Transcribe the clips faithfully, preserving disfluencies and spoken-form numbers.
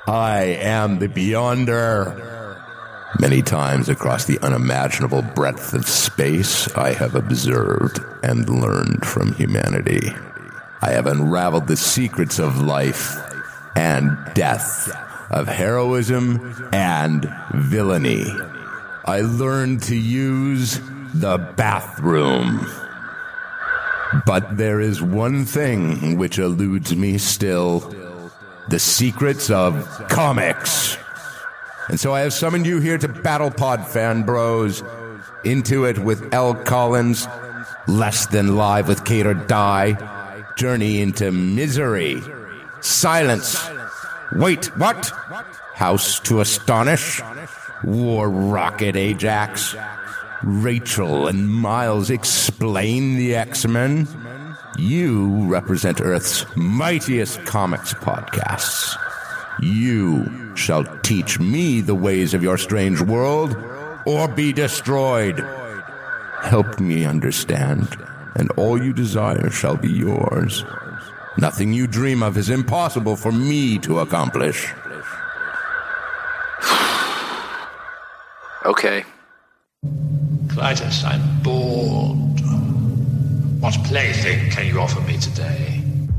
I am the Beyonder. Many times across the unimaginable breadth of space, I have observed and learned from humanity. I have unraveled the secrets of life and death, of heroism and villainy. I learned to use the bathroom. But there is one thing which eludes me still: the secrets of comics. And so I have summoned you here to Battle Pod Fan Bros, Into It with L. Collins, Less Than Live with Kate or Die, Journey into Misery, Silence, Wait, What? House to Astonish, War Rocket Ajax, Rachel and Miles Explain the X-Men. You represent Earth's mightiest comics podcasts. You shall teach me the ways of your strange world, or be destroyed. Help me understand, and all you desire shall be yours. Nothing you dream of is impossible for me to accomplish. Okay. Clytus, I'm bored. What plaything can you offer me today?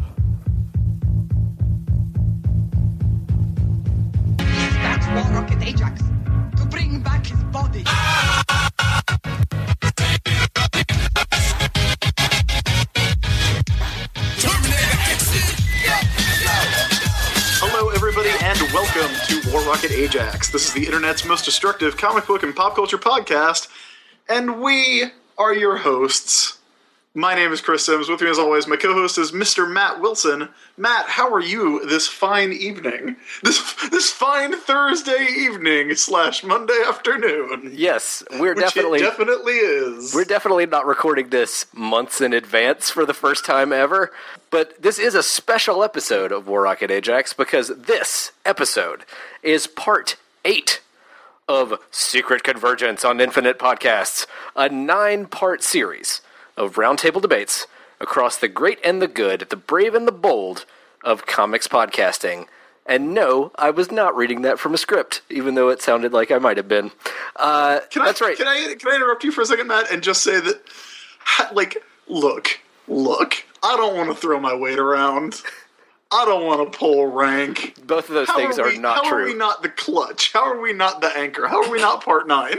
War Rocket Ajax to bring back his body. Hello, everybody, and welcome to War Rocket Ajax. This is the internet's most destructive comic book and pop culture podcast, and we are your hosts. My name is Chris Sims. With me, as always, my co-host is Mister Matt Wilson. Matt, how are you this fine evening? This this fine Thursday evening slash Monday afternoon. Yes, we're which definitely it definitely is. We're definitely not recording this months in advance for the first time ever, but this is a special episode of War Rocket Ajax because this episode is part eight of Secret Convergence on Infinite Podcasts, a nine-part series of roundtable debates across the great and the good, the brave and the bold of comics podcasting. And no, I was not reading that from a script, even though it sounded like I might have been. Uh, can that's I, right. Can I, can I interrupt you for a second, Matt, and just say that, like, look, look, I don't want to throw my weight around. I don't want to pull rank. Both of those how things are, are we, not how true. How are we not the clutch? How are we not the anchor? How are we not part nine?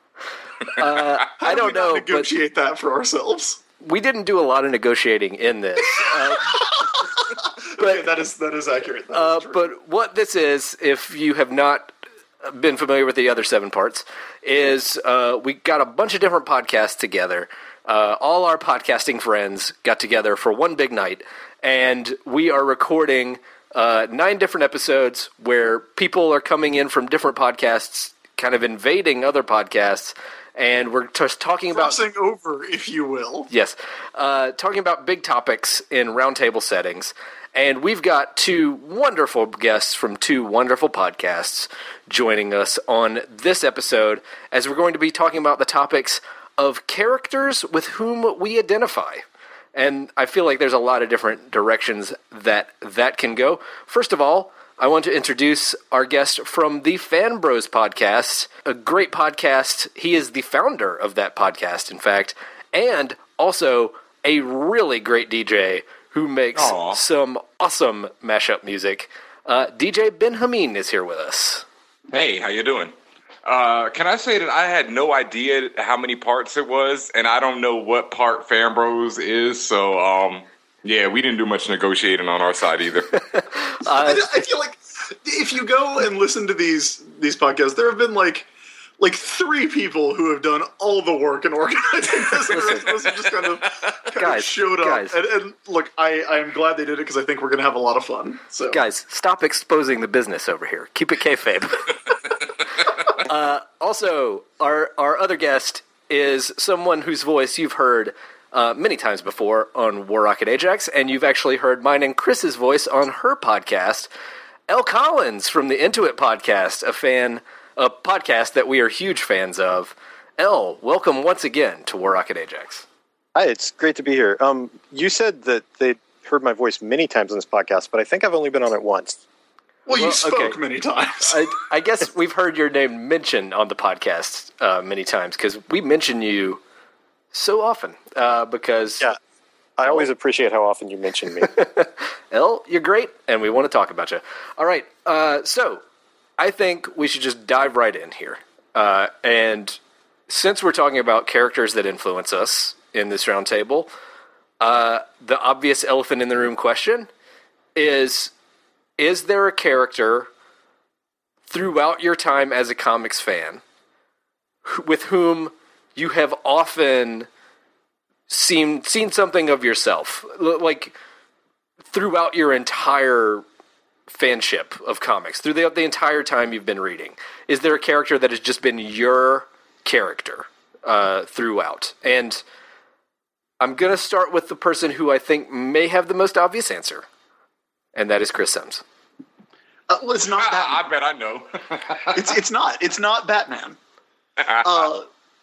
Uh, how I don't do we not know. negotiate that for ourselves? We didn't do a lot of negotiating in this. Uh, but, okay, that is that is accurate. That uh, is but what this is, if you have not been familiar with the other seven parts, is uh, we got a bunch of different podcasts together. Uh, all our podcasting friends got together for one big night, and we are recording uh, nine different episodes where people are coming in from different podcasts, kind of invading other podcasts. And we're just talking Crossing about... over, if you will. Yes. Uh, talking about big topics in roundtable settings. And we've got two wonderful guests from two wonderful podcasts joining us on this episode, as we're going to be talking about the topics of characters with whom we identify. And I feel like there's a lot of different directions that that can go. First of all, I want to introduce our guest from the Fan Bros podcast, a great podcast. He is the founder of that podcast, in fact, and also a really great D J who makes Aww. some awesome mashup music. Uh, D J Ben Hameen is here with us. Hey, how you doing? Uh, can I say that I had no idea how many parts it was, and I don't know what part Fan Bros is, so... um. Yeah, we didn't do much negotiating on our side either. uh, I feel like if you go and listen to these these podcasts, there have been like like three people who have done all the work in organizing this, and the rest of us have just kind of, kind guys, of showed up. Guys. And, and look, I, I am glad they did it because I think we're going to have a lot of fun. So, guys, stop exposing the business over here. Keep it kayfabe. uh, also, our our other guest is someone whose voice you've heard Uh, many times before on War Rocket Ajax, and you've actually heard mine and Chris's voice on her podcast, L. Collins from the Into It podcast, a fan, a podcast that we are huge fans of. L, welcome once again to War Rocket Ajax. Hi, it's great to be here. Um, you said that they heard my voice many times on this podcast, but I think I've only been on it once. Well, you Well, spoke okay. many times. I, I guess we've heard your name mentioned on the podcast uh, many times because we mention you so often. Uh, because Yeah. I always appreciate how often you mention me. L, you're great, and we want to talk about you. All right, uh, so I think we should just dive right in here. Uh, and since we're talking about characters that influence us in this roundtable, uh, the obvious elephant in the room question is, is there a character throughout your time as a comics fan wh- with whom you have often seen seen something of yourself, L- like throughout your entire fanship of comics, through the, the entire time you've been reading? Is there a character that has just been your character uh, throughout? And I'm going to start with the person who I think may have the most obvious answer, and that is Chris Sims. Uh, well, it's not I, Batman. I bet I know. It's it's not. It's not Batman. Uh,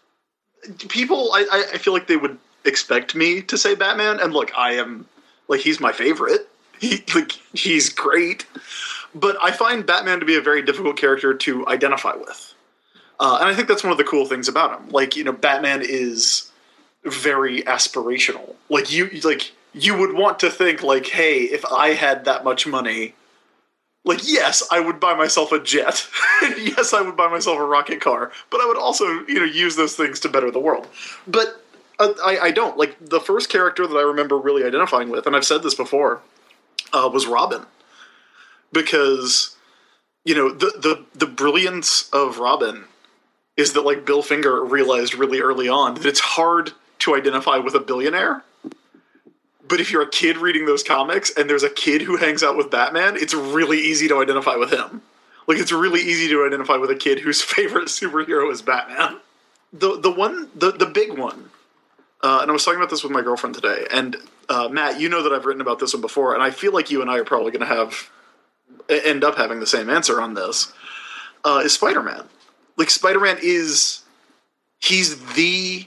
people, I, I feel like they would expect me to say Batman, and look, I am like he's my favorite. He like he's great, but I find Batman to be a very difficult character to identify with, uh, and I think that's one of the cool things about him. Like, you know, Batman is very aspirational. Like you, like you would want to think like, hey, if I had that much money. Like, yes, I would buy myself a jet. Yes, I would buy myself a rocket car. But I would also, you know, use those things to better the world. But uh, I, I don't. Like, the first character that I remember really identifying with, and I've said this before, uh, was Robin. Because, you know, the, the, the brilliance of Robin is that, like, Bill Finger realized really early on that it's hard to identify with a billionaire. But if you're a kid reading those comics and there's a kid who hangs out with Batman, it's really easy to identify with him. Like, it's really easy to identify with a kid whose favorite superhero is Batman. The the one, the, the big one, uh, and I was talking about this with my girlfriend today, and uh, Matt, you know that I've written about this one before, and I feel like you and I are probably going to have, end up having the same answer on this, uh, is Spider-Man. Like, Spider-Man is, he's the...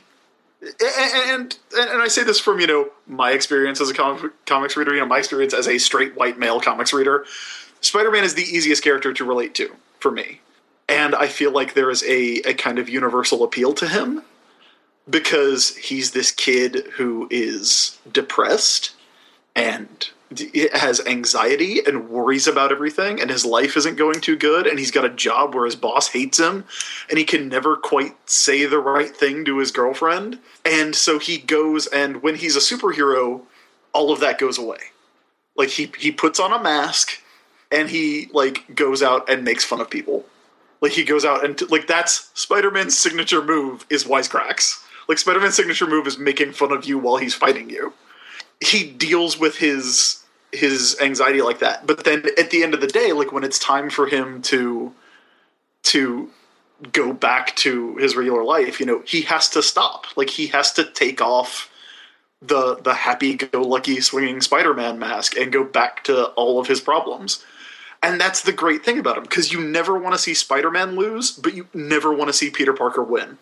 And, and and I say this from, you know, my experience as a comic, comics reader, you know, my experience as a straight white male comics reader. Spider-Man is the easiest character to relate to for me. And I feel like there is a, a kind of universal appeal to him because he's this kid who is depressed and has anxiety and worries about everything, and his life isn't going too good, and he's got a job where his boss hates him, and he can never quite say the right thing to his girlfriend. And so he goes, and when he's a superhero, all of that goes away. Like, he he puts on a mask, and he, like, goes out and makes fun of people. Like, he goes out and, t- like, that's Spider-Man's signature move is wisecracks. Like, Spider-Man's signature move is making fun of you while he's fighting you. He deals with his his anxiety like that. But then at the end of the day, like, when it's time for him to to go back to his regular life, you know, he has to stop. Like, he has to take off the the happy-go-lucky swinging Spider-Man mask and go back to all of his problems. And that's the great thing about him, because you never want to see Spider-Man lose, but you never want to see Peter Parker win.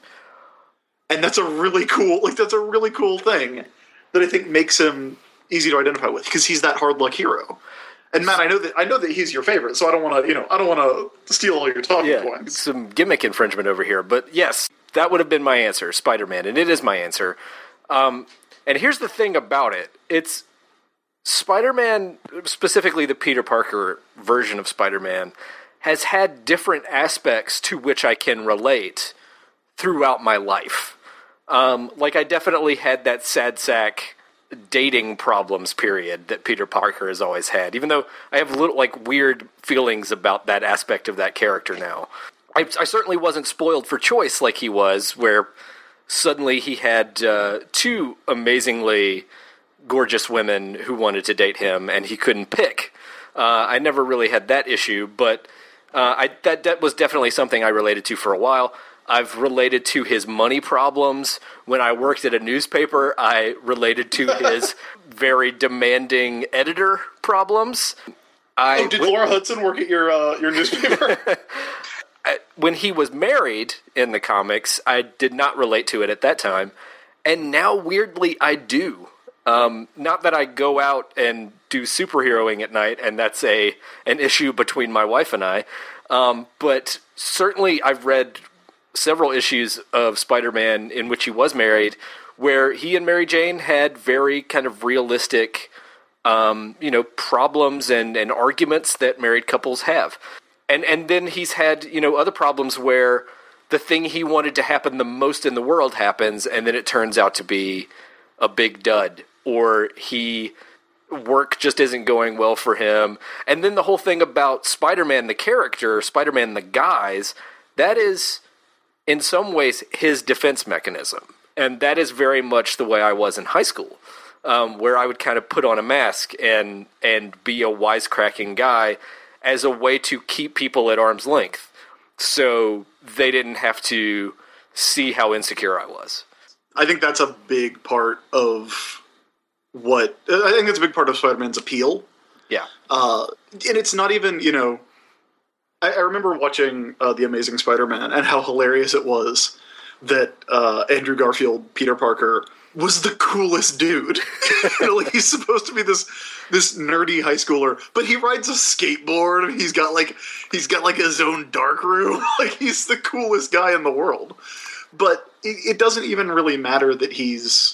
And that's a really cool, like, that's a really cool thing that I think makes him easy to identify with, because he's that hard luck hero. And Matt, I know that I know that he's your favorite, so I don't want to, you know, I don't want to steal all your talking Yeah, points. some gimmick infringement over here, but yes, that would have been my answer, Spider-Man, and it is my answer. Um, and here's the thing about it: it's Spider-Man, specifically the Peter Parker version of Spider-Man, has had different aspects to which I can relate throughout my life. Um, like, I definitely had that sad sack dating problems period that Peter Parker has always had, even though I have little, like, weird feelings about that aspect of that character now. I, I certainly wasn't spoiled for choice like he was, where suddenly he had uh, two amazingly gorgeous women who wanted to date him, and he couldn't pick. Uh, I never really had that issue, but uh, I, that, that was definitely something I related to for a while. I've related to his money problems. When I worked at a newspaper, I related to his very demanding editor problems. I, oh, did Laura Hudson work at your uh, your newspaper? When he was married in the comics, I did not relate to it at that time. And now, weirdly, I do. Um, not that I go out and do superheroing at night, and that's a an issue between my wife and I. Um, but certainly I've read several issues of Spider-Man in which he was married, where he and Mary Jane had very kind of realistic, um, you know, problems and, and arguments that married couples have. And and then he's had, you know, other problems where the thing he wanted to happen the most in the world happens, and then it turns out to be a big dud. Or he, work just isn't going well for him. And then the whole thing about Spider-Man the character, Spider-Man the guise, that is, in some ways, his defense mechanism. And that is very much the way I was in high school, um, where I would kind of put on a mask and and be a wisecracking guy as a way to keep people at arm's length, so they didn't have to see how insecure I was. I think that's a big part of what I think that's a big part of Spider-Man's appeal. Yeah. Uh, and it's not even, you know, I, I remember watching uh, The Amazing Spider-Man and how hilarious it was that uh, Andrew Garfield, Peter Parker, was the coolest dude. You know, like, he's supposed to be this this nerdy high schooler, but he rides a skateboard and he's got like he's got like his own dark room. Like, he's the coolest guy in the world. But it, it doesn't even really matter that he's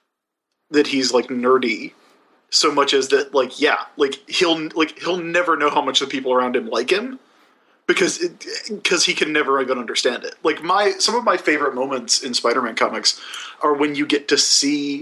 that he's like nerdy so much as that, like, yeah, like he'll like he'll never know how much the people around him like him because it, because he can never even understand it. Like, my some of my favorite moments in Spider-Man comics are when you get to see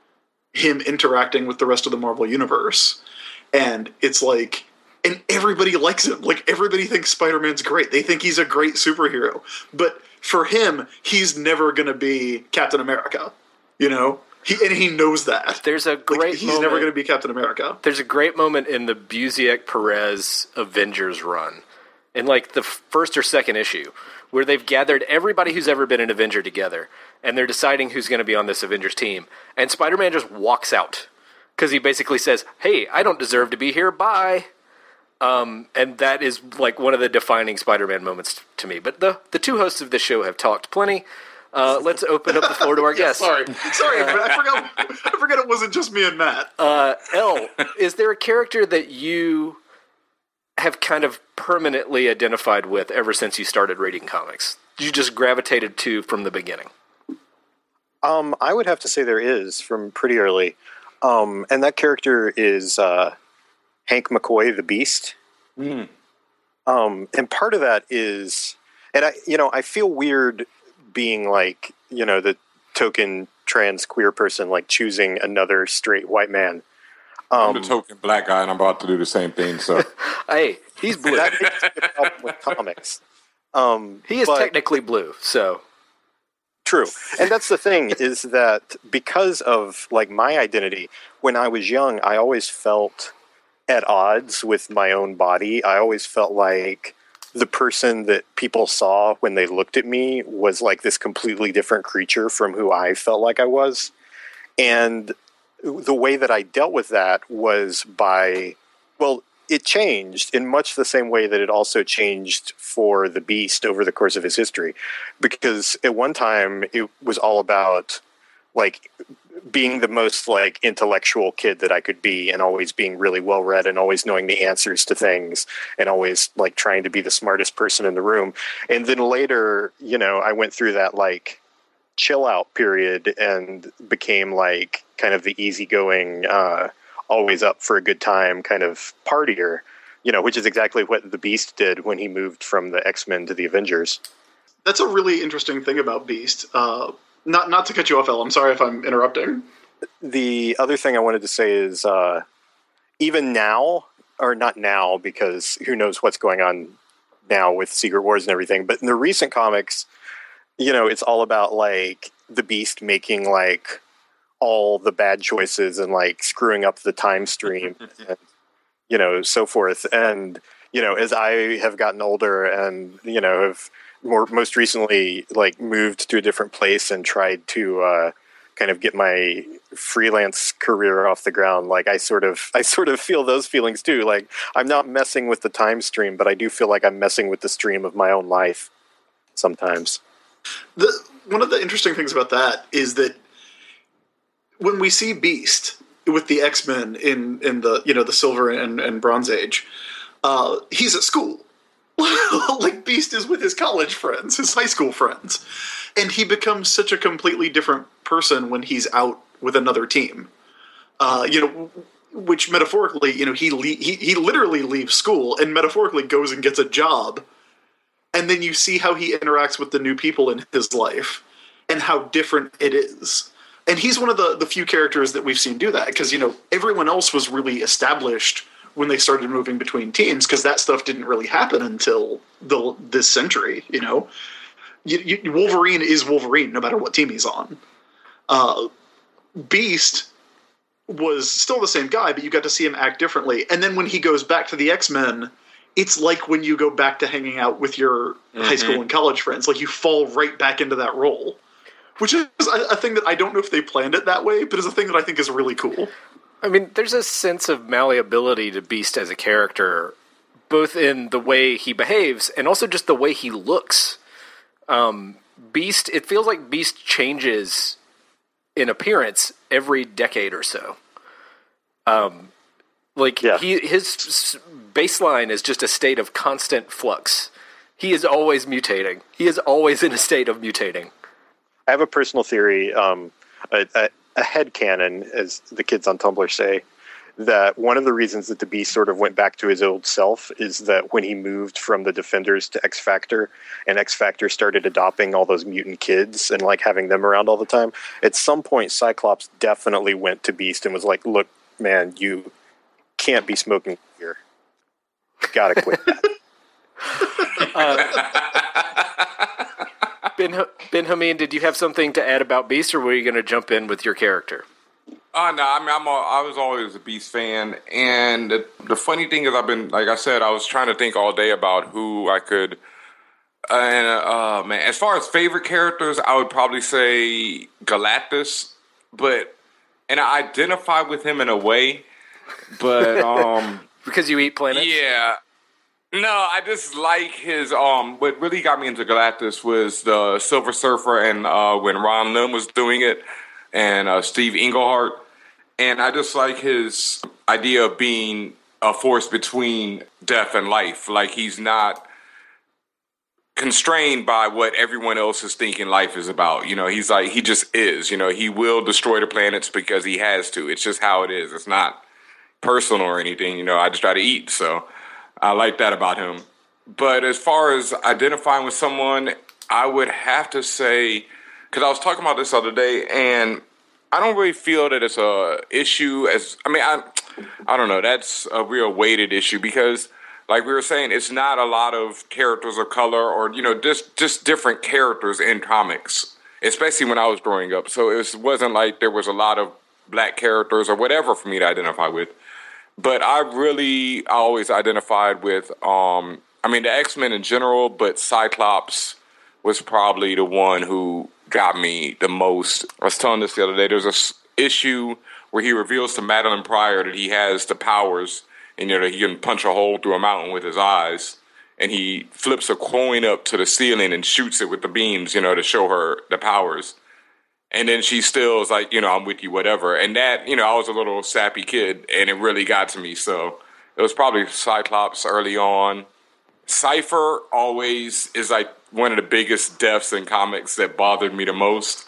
him interacting with the rest of the Marvel universe, and it's like, and everybody likes him. Like, everybody thinks Spider-Man's great. They think he's a great superhero, but for him, he's never going to be Captain America, you know? He, and he knows that. There's a great like, he's moment, never going to be Captain America. There's a great moment in the Busiek-Perez Avengers run, in like the first or second issue, where they've gathered everybody who's ever been an Avenger together, and they're deciding who's going to be on this Avengers team. And Spider-Man just walks out, because he basically says, hey, I don't deserve to be here, bye. Um, and that is like one of the defining Spider-Man moments to me. But the, the two hosts of this show have talked plenty. Uh, let's open up the floor to our yeah, guests. Sorry, sorry, uh, I forgot. I forgot it wasn't just me and Matt. Uh, Elle, is there a character that you have kind of permanently identified with ever since you started reading comics? You just gravitated to from the beginning? Um, I would have to say there is from pretty early, um, and that character is uh, Hank McCoy, the Beast. Mm. Um, and part of that is, and I, you know, I feel weird being like, you know, the token trans queer person, like choosing another straight white man. Um, I'm the token black guy, and I'm about to do the same thing. So, hey, he's blue. That makes a problem with comics. Um, he is but, technically blue, so true. And that's the thing, is that because of like my identity, when I was young, I always felt at odds with my own body. I always felt like the person that people saw when they looked at me was like this completely different creature from who I felt like I was. And the way that I dealt with that was by, well, it changed in much the same way that it also changed for the Beast over the course of his history. Because at one time it was all about like being the most like intellectual kid that I could be, and always being really well read and always knowing the answers to things and always like trying to be the smartest person in the room. And then later, you know, I went through that like chill out period and became like kind of the easygoing, uh, always up for a good time kind of partier, you know, which is exactly what the Beast did when he moved from the X-Men to the Avengers. That's a really interesting thing about Beast. Uh, Not not to cut you off, Elle. I'm sorry if I'm interrupting. The other thing I wanted to say is uh, even now, or not now, because who knows what's going on now with Secret Wars and everything, but in the recent comics, you know, it's all about like the Beast making like all the bad choices and like screwing up the time stream and, you know, so forth. And, you know, as I have gotten older and, you know, have more most recently like moved to a different place and tried to uh, kind of get my freelance career off the ground, like I sort of I sort of feel those feelings too. Like, I'm not messing with the time stream, but I do feel like I'm messing with the stream of my own life sometimes. The one of the interesting things about that is that when we see Beast with the X-Men in, in the, you know, the Silver and, and Bronze Age, uh, he's at school. Like, Beast is with his college friends, his high school friends. And he becomes such a completely different person when he's out with another team. Uh, you know, which metaphorically, you know, he, le- he he literally leaves school and metaphorically goes and gets a job. And then you see how he interacts with the new people in his life and how different it is. And he's one of the, the few characters that we've seen do that, because, you know, everyone else was really established when they started moving between teams, because that stuff didn't really happen until the this century, you know. You, you, Wolverine is Wolverine no matter what team he's on. Uh, Beast was still the same guy, but you got to see him act differently. And then when he goes back to the X-Men, it's like when you go back to hanging out with your mm-hmm. high school and college friends. Like, you fall right back into that role. Which is a, a thing that I don't know if they planned it that way, but is a thing that I think is really cool. I mean, there's a sense of malleability to Beast as a character, both in the way he behaves and also just the way he looks. Um, Beast, it feels like Beast changes in appearance every decade or so. Um, like, yeah. he his baseline is just a state of constant flux. He is always mutating. He is always in a state of mutating. I have a personal theory, um, a, a, a headcanon, as the kids on Tumblr say, that one of the reasons that the Beast sort of went back to his old self is that when he moved from the Defenders to X-Factor, and X-Factor started adopting all those mutant kids and, like, having them around all the time, at some point Cyclops definitely went to Beast and was like, look, man, you can't be smoking here. You gotta quit that. uh, Ben, Ben Hameen, did you have something to add about Beast, or were you going to jump in with your character? Uh, no, I mean, I'm a, I was always a Beast fan, and the, the funny thing is I've been, like I said, I was trying to think all day about who I could, uh, and, uh, man, as far as favorite characters, I would probably say Galactus, but, and I identify with him in a way, but, um... because you eat planets? Yeah. No, I just like his, um, what really got me into Galactus was the Silver Surfer, and uh, when Ron Lim was doing it, and uh, Steve Englehart, and I just like his idea of being a force between death and life. Like, he's not constrained by what everyone else is thinking life is about. You know, he's like, he just is, you know, he will destroy the planets because he has to. It's just how it is. It's not personal or anything, you know, I just try to eat, so... I like that about him. But as far as identifying with someone, I would have to say, because I was talking about this the other day, and I don't really feel that it's a issue as, I mean, I, I don't know, that's a real weighted issue because, like we were saying, it's not a lot of characters of color or, you know, just, just different characters in comics, especially when I was growing up. So it was, wasn't like there was a lot of black characters or whatever for me to identify with. But I really I always identified with, um, I mean, the X-Men in general, but Cyclops was probably the one who got me the most. I was telling this the other day. There's a issue where he reveals to Madeline Pryor that he has the powers, and, you know, he can punch a hole through a mountain with his eyes, and he flips a coin up to the ceiling and shoots it with the beams, you know, to show her the powers. And then she still is like, you know, I'm with you, whatever. And that, you know, I was a little sappy kid, and it really got to me. So it was probably Cyclops early on. Cypher always is like one of the biggest deaths in comics that bothered me the most.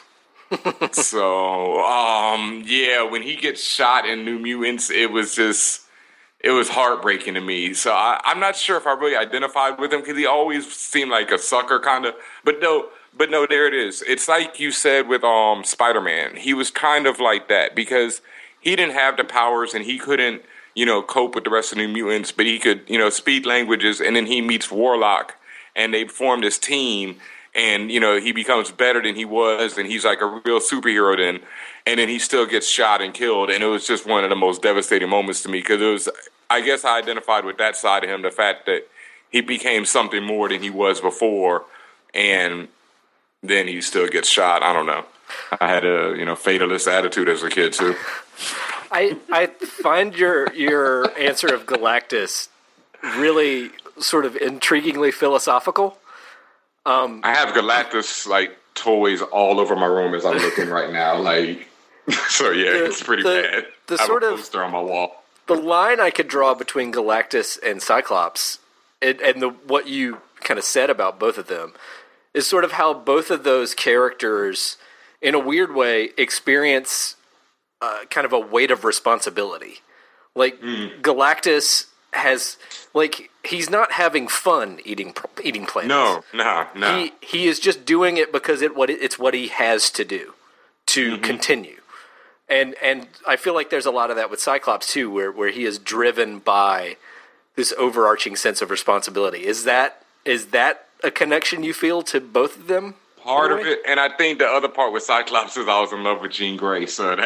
So, um, yeah, when he gets shot in New Mutants, it was just, it was heartbreaking to me. So I, I'm not sure if I really identified with him because he always seemed like a sucker kind of. But no. But no, there it is. It's like you said with um Spider-Man. He was kind of like that because he didn't have the powers and he couldn't, you know, cope with the rest of the New Mutants, but he could, you know, speak languages, and then he meets Warlock and they form this team, and, you know, he becomes better than he was, and he's like a real superhero then, and then he still gets shot and killed, and it was just one of the most devastating moments to me because it was, I guess I identified with that side of him, the fact that he became something more than he was before, and then he still gets shot. I don't know. I had a, you know, fatalist attitude as a kid too. I I find your your answer of Galactus really sort of intriguingly philosophical. Um, I have Galactus like toys all over my room as I'm looking right now. Like, So yeah, The- it's pretty the- bad. the I have sort a of- poster on my wall. The line I could draw between Galactus and Cyclops, and, and the, what you kind of said about both of them, is sort of how both of those characters, in a weird way, experience uh, kind of a weight of responsibility. Like, Mm. Galactus has, like, he's not having fun eating eating planets. No, no, no. He he is just doing it because it what it, it's what he has to do to Mm-hmm. continue. And and I feel like there's a lot of that with Cyclops too, where where he is driven by this overarching sense of responsibility. Is that is that a connection you feel to both of them? Part in a of way? it, and I think the other part with Cyclops is I was in love with Jean Grey, so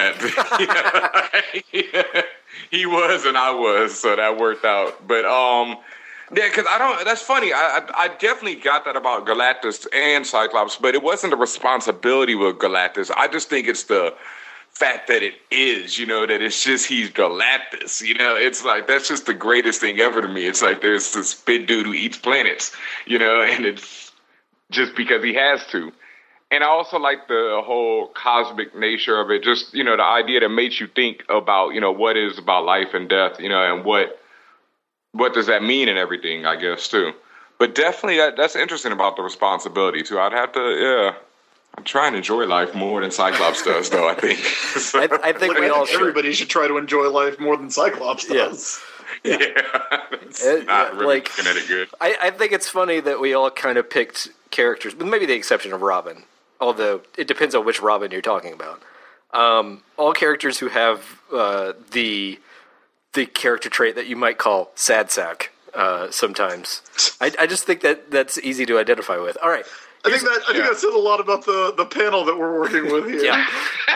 that yeah, he was and I was, so that worked out. But um, yeah, because I don't. That's funny. I, I I definitely got that about Galactus and Cyclops, but it wasn't the responsibility with Galactus. I just think it's the fact that it is, you know, that it's just he's Galactus, you know, it's like that's just the greatest thing ever to me. It's like there's this big dude who eats planets, you know, and it's just because he has to. And I also like the whole cosmic nature of it, just, you know, the idea that makes you think about, you know, what is about life and death, you know, and what what does that mean and everything, I guess, too. But definitely that, that's interesting about the responsibility, too. I'd have to, yeah. I'm trying to enjoy life more than Cyclops does, though, I think. So, I, I think Like, we I all think should. everybody should try to enjoy life more than Cyclops does. Yeah. yeah. It's Uh, not really like- looking at it good. I, I think it's funny that we all kind of picked characters, with maybe the exception of Robin, although it depends on which Robin you're talking about. Um, all characters who have uh, the the character trait that you might call sad sack uh, sometimes. I, I just think that that's easy to identify with. All right. I think that I think Yeah. that says a lot about the, the panel that we're working with here. Yeah.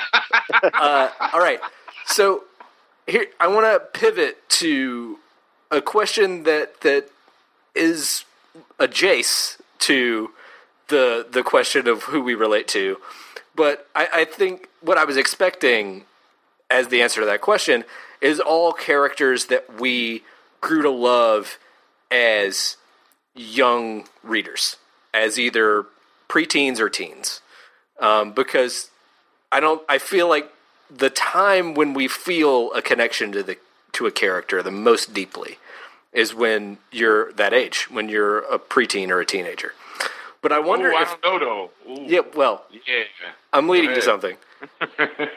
uh, all right. So here, I want to pivot to a question that that is adjacent to the the question of who we relate to, but I, I think what I was expecting as the answer to that question is all characters that we grew to love as young readers, as either preteens or teens, um, because I don't. I feel like the time when we feel a connection to the to a character the most deeply is when you're that age, when you're a preteen or a teenager. But I wonder Ooh, I if don't know, though. Ooh. yeah, well, Yeah. I'm leading Go to ahead. something.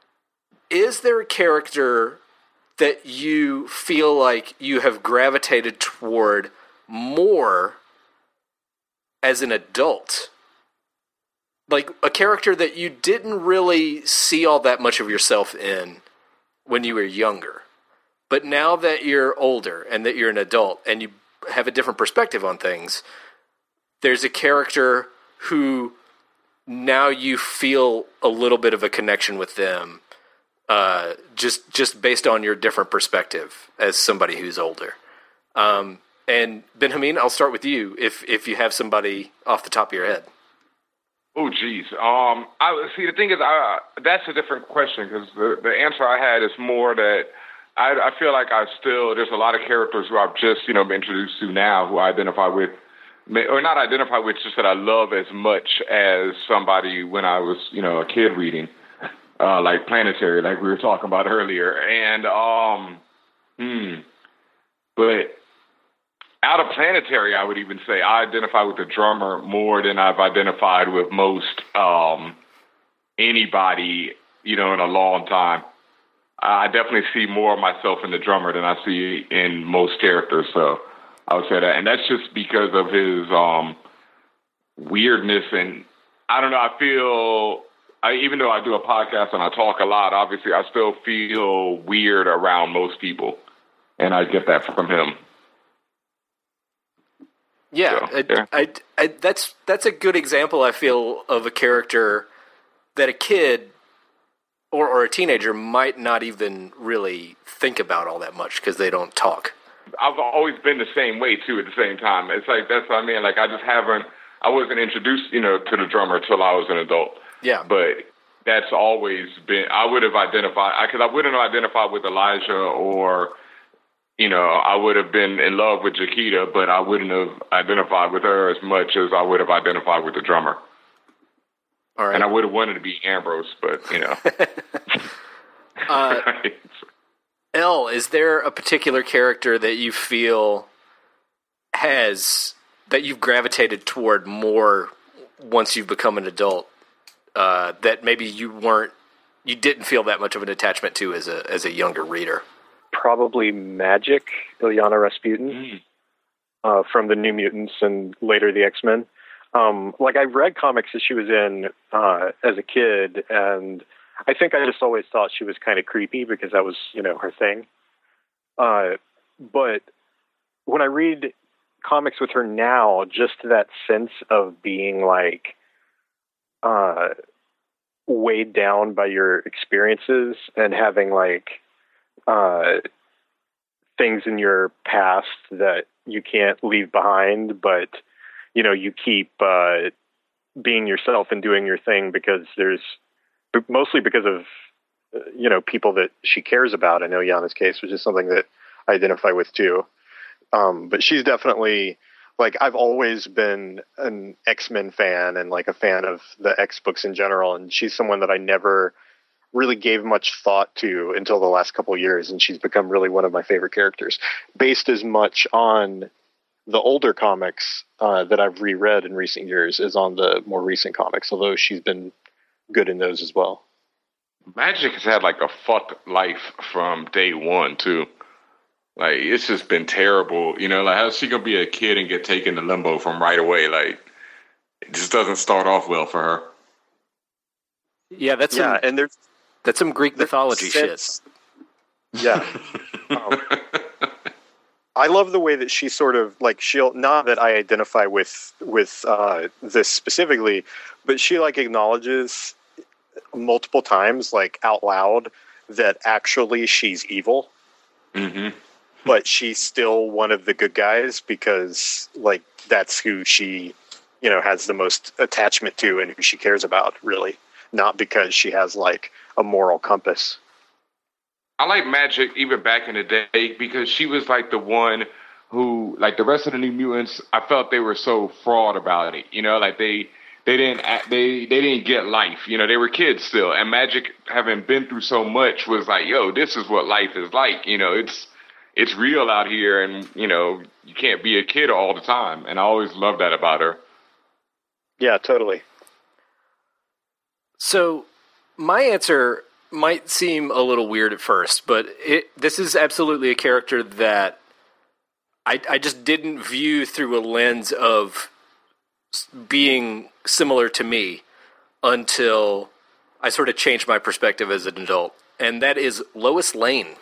Is there a character that you feel like you have gravitated toward more as an adult? Like a character that you didn't really see all that much of yourself in when you were younger. But now that you're older and that you're an adult and you have a different perspective on things, there's a character who now you feel a little bit of a connection with them, uh, just just based on your different perspective as somebody who's older. Um, and Benjamin, I'll start with you if if you have somebody off the top of your head. Oh, geez. Um, I see. The thing is, I, that's a different question because the, the answer I had is more that I, I feel like I still there's a lot of characters who I've just you know been introduced to now who I identify with, or not identify with, just that I love as much as somebody when I was you know a kid reading, uh, like Planetary, like we were talking about earlier, and um, hmm, but. Out of Planetary, I would even say I identify with the drummer more than I've identified with most um, anybody, you know, in a long time. I definitely see more of myself in the drummer than I see in most characters. So I would say that. And that's just because of his um, weirdness. And I don't know, I feel, I, even though I do a podcast and I talk a lot, obviously I still feel weird around most people. And I get that from him. Yeah, So, I, yeah. I, I, that's that's a good example, I feel, of a character that a kid or, or a teenager might not even really think about all that much because they don't talk. I've always been the same way, too, at the same time. It's like, that's what I mean. Like, I just haven't, I wasn't introduced, you know, to the drummer till I was an adult. Yeah. But that's always been, I would have identified, because I, I wouldn't have identified with Elijah or, you know, I would have been in love with Jaquita, but I wouldn't have identified with her as much as I would have identified with the drummer. All right. And I would have wanted to be Ambrose, but, you know. uh, Elle, is there a particular character that you feel has, that you've gravitated toward more once you've become an adult, uh, that maybe you weren't, you didn't feel that much of an attachment to as a as a younger reader? Probably Magic, Ilyana Rasputin, mm. uh, from the New Mutants and later the X-Men. Um, like, I read comics that she was in uh, as a kid, and I think I just always thought she was kind of creepy because that was, you know, her thing. Uh, but when I read comics with her now, just that sense of being, like, uh, weighed down by your experiences and having, like, uh, things in your past that you can't leave behind, but, you know, you keep uh, being yourself and doing your thing because there's, mostly because of, you know, people that she cares about. I know Yana's case, which is something that I identify with too. Um, but she's definitely, like, I've always been an X-Men fan and, like, a fan of the X books in general. And she's someone that I never really gave much thought to until the last couple of years. And she's become really one of my favorite characters, based as much on the older comics uh, that I've reread in recent years as on the more recent comics, although she's been good in those as well. Magic has had, like, a fucked life from day one, too. Like, it's just been terrible. You know, like, how's she gonna be a kid and get taken to limbo from right away? Like, it just doesn't start off well for her. Yeah, that's yeah, some, and there's that's some Greek mythology sense, shit. Yeah. um, I love the way that she sort of, like, she'll, not that I identify with with uh, this specifically, but she, like, acknowledges multiple times, like, out loud, that actually she's evil. Mm-hmm. But she's still one of the good guys because, like, that's who she, you know, has the most attachment to and who she cares about, really. Not because she has, like, a moral compass. I like Magic even back in the day because she was, like, the one who, like, the rest of the New Mutants, I felt they were so fraud about it. You know, like, they they didn't act, they they didn't get life. You know, they were kids still. And Magic, having been through so much, was like, yo, this is what life is like. You know, it's it's real out here, and, you know, you can't be a kid all the time. And I always loved that about her. Yeah, totally. So my answer might seem a little weird at first, but it, this is absolutely a character that I, I just didn't view through a lens of being similar to me until I sort of changed my perspective as an adult. And that is Lois Lane.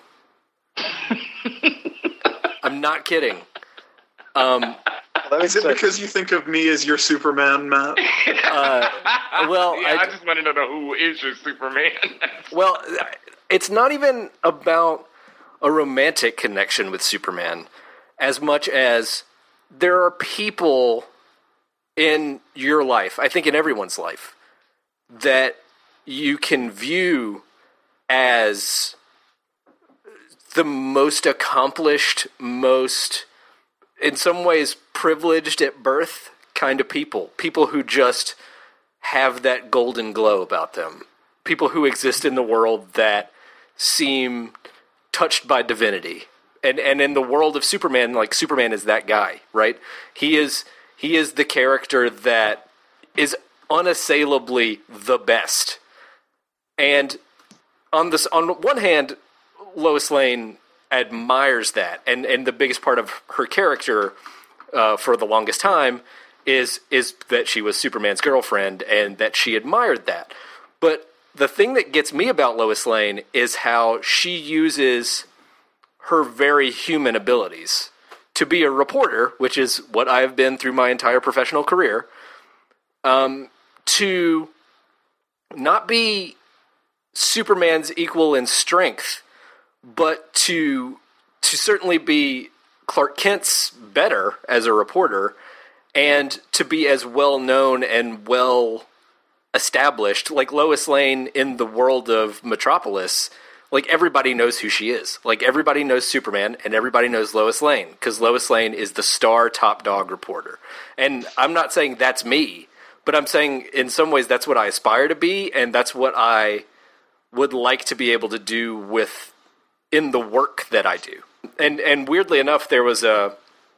I'm not kidding. Um, Is it because you think of me as your Superman, Matt? Uh, well, yeah, I, I just wanted to know who is your Superman. well, it's not even about a romantic connection with Superman as much as there are people in your life, I think in everyone's life, that you can view as the most accomplished, most, in some ways, privileged at birth kind of people. People who just have that golden glow about them. People who exist in the world that seem touched by divinity. And and in the world of Superman, like, Superman is that guy, right? He is he is the character that is unassailably the best. And on this, on one hand, Lois Lane admires that, and and the biggest part of her character uh, for the longest time is is that she was Superman's girlfriend, and that she admired that. But the thing that gets me about Lois Lane is how she uses her very human abilities to be a reporter, which is what I have been through my entire professional career, um, to not be Superman's equal in strength, but to to certainly be Clark Kent's better as a reporter, and to be as well known and well established, like Lois Lane in the world of Metropolis. Like, everybody knows who she is. Like, everybody knows Superman, and everybody knows Lois Lane, because Lois Lane is the star top dog reporter. And I'm not saying that's me, but I'm saying in some ways that's what I aspire to be, and that's what I would like to be able to do with in the work that I do. And and weirdly enough, there was a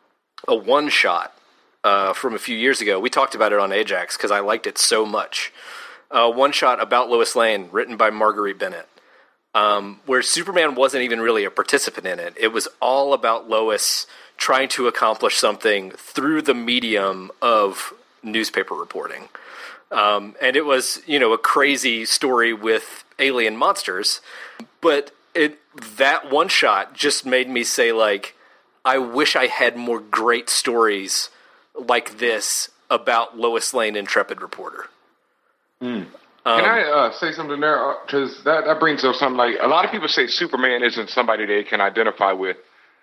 a one shot uh, from a few years ago. We talked about it on Ajax because I liked it so much. Uh, one shot about Lois Lane, written by Marguerite Bennett, um, where Superman wasn't even really a participant in it. It was all about Lois trying to accomplish something through the medium of newspaper reporting. Um, and it was, you know, a crazy story with alien monsters, but it that one shot just made me say, like, I wish I had more great stories like this about Lois Lane, intrepid reporter. Mm. Um, Can I uh, say something there? Because that, that brings up something like, a lot of people say Superman isn't somebody they can identify with.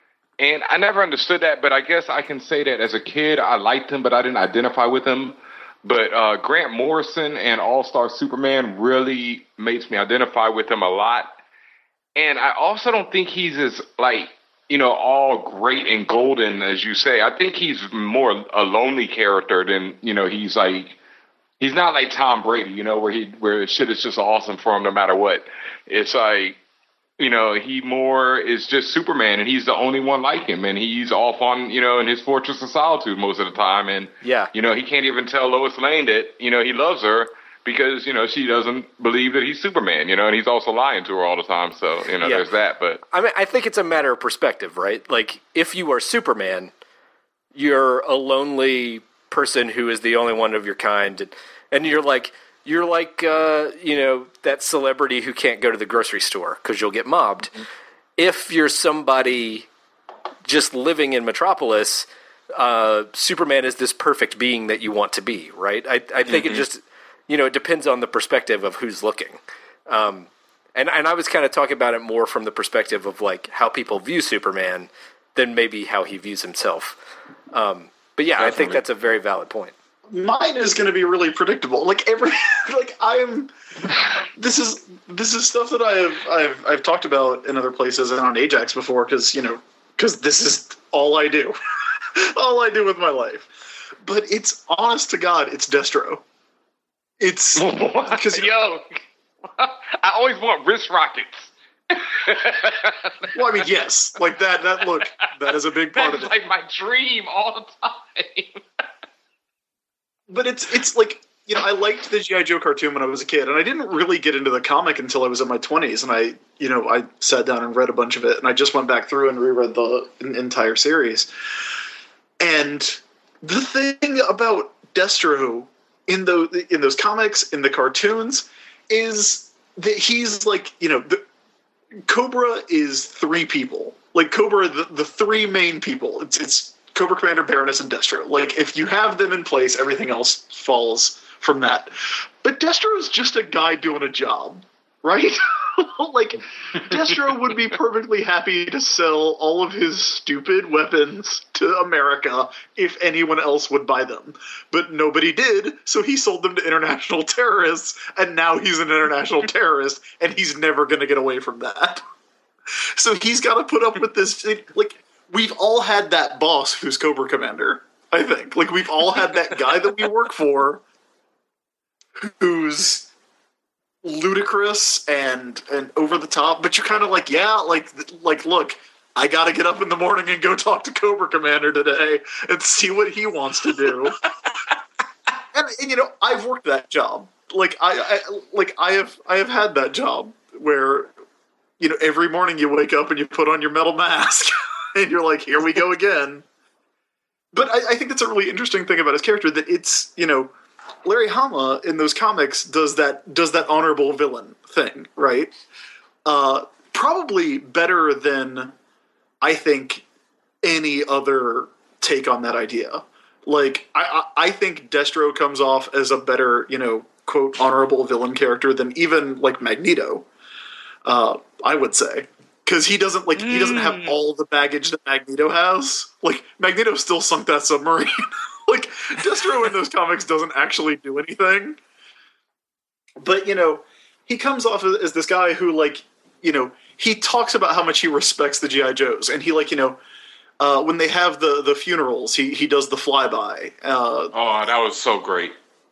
And I never understood that, but I guess I can say that as a kid, I liked him, but I didn't identify with him. But uh, Grant Morrison and All-Star Superman really makes me identify with him a lot. And I also don't think he's as, like, you know, all great and golden as you say. I think he's more a lonely character than, you know, he's like, he's not like Tom Brady, you know, where he where shit is just awesome for him no matter what. It's like, you know, he more is just Superman, and he's the only one like him, and he's off on, you know, in his Fortress of Solitude most of the time, and, yeah, you know, he can't even tell Lois Lane that, you know, he loves her because, you know, she doesn't believe that he's Superman, you know, and he's also lying to her all the time, so, you know, yeah. There's that, but... I mean, I think it's a matter of perspective, right? Like, if you are Superman, you're a lonely person who is the only one of your kind, and, and you're like... You're like, uh, you know, that celebrity who can't go to the grocery store because you'll get mobbed. Mm-hmm. If you're somebody just living in Metropolis, uh, Superman is this perfect being that you want to be, right? I, I think mm-hmm. it just, you know, it depends on the perspective of who's looking. Um, and, and I was kind of talking about it more from the perspective of, like, how people view Superman than maybe how he views himself. Um, but, yeah, Definitely. I think that's a very valid point. Mine is going to be really predictable. Like every, like I'm, this is this is stuff that I have I've I've talked about in other places and on Ajax before because you know because this is all I do, all I do with my life. But it's honest to God, it's Destro. It's because yo, I always want wrist rockets. Well, I mean, yes, like that. That look, that is a big part That's of it. Like my dream all the time. But it's it's like, you know, I liked the G I. Joe cartoon when I was a kid, and I didn't really get into the comic until I was in my twenties, and I, you know, I sat down and read a bunch of it, and I just went back through and reread the entire series. And the thing about Destro in those, in those comics, in the cartoons, is that he's like, you know, the, Cobra is three people. Like, Cobra, the, the three main people. It's it's... Cobra Commander, Baroness, and Destro. Like, if you have them in place, everything else falls from that. But Destro is just a guy doing a job, right? Like, Destro would be perfectly happy to sell all of his stupid weapons to America if anyone else would buy them. But nobody did, so he sold them to international terrorists, and now he's an international terrorist, and he's never going to get away from that. So he's got to put up with this, like... We've all had that boss who's Cobra Commander, I think. Like, we've all had that guy that we work for who's ludicrous and and over the top, but you're kind of like, yeah, like, like, look, I got to get up in the morning and go talk to Cobra Commander today and see what he wants to do. and, and, you know, I've worked that job. Like, I, I like I have I have had that job where, you know, every morning you wake up and you put on your metal mask. And you're like, here we go again. But I, I think that's a really interesting thing about his character, that it's, you know, Larry Hama in those comics does that does that honorable villain thing, right? Uh, probably better than, I think, any other take on that idea. Like, I, I, I think Destro comes off as a better, you know, quote, honorable villain character than even, like, Magneto, uh, I would say. Because he doesn't like mm. he doesn't have all the baggage that Magneto has. Like, Magneto still sunk that submarine. Like, Destro in those comics doesn't actually do anything. But, you know, he comes off as, as this guy who, like, you know, he talks about how much he respects the G I. Joes, and he, like, you know, uh, when they have the the funerals, he he does the flyby. Uh, oh, that was so great.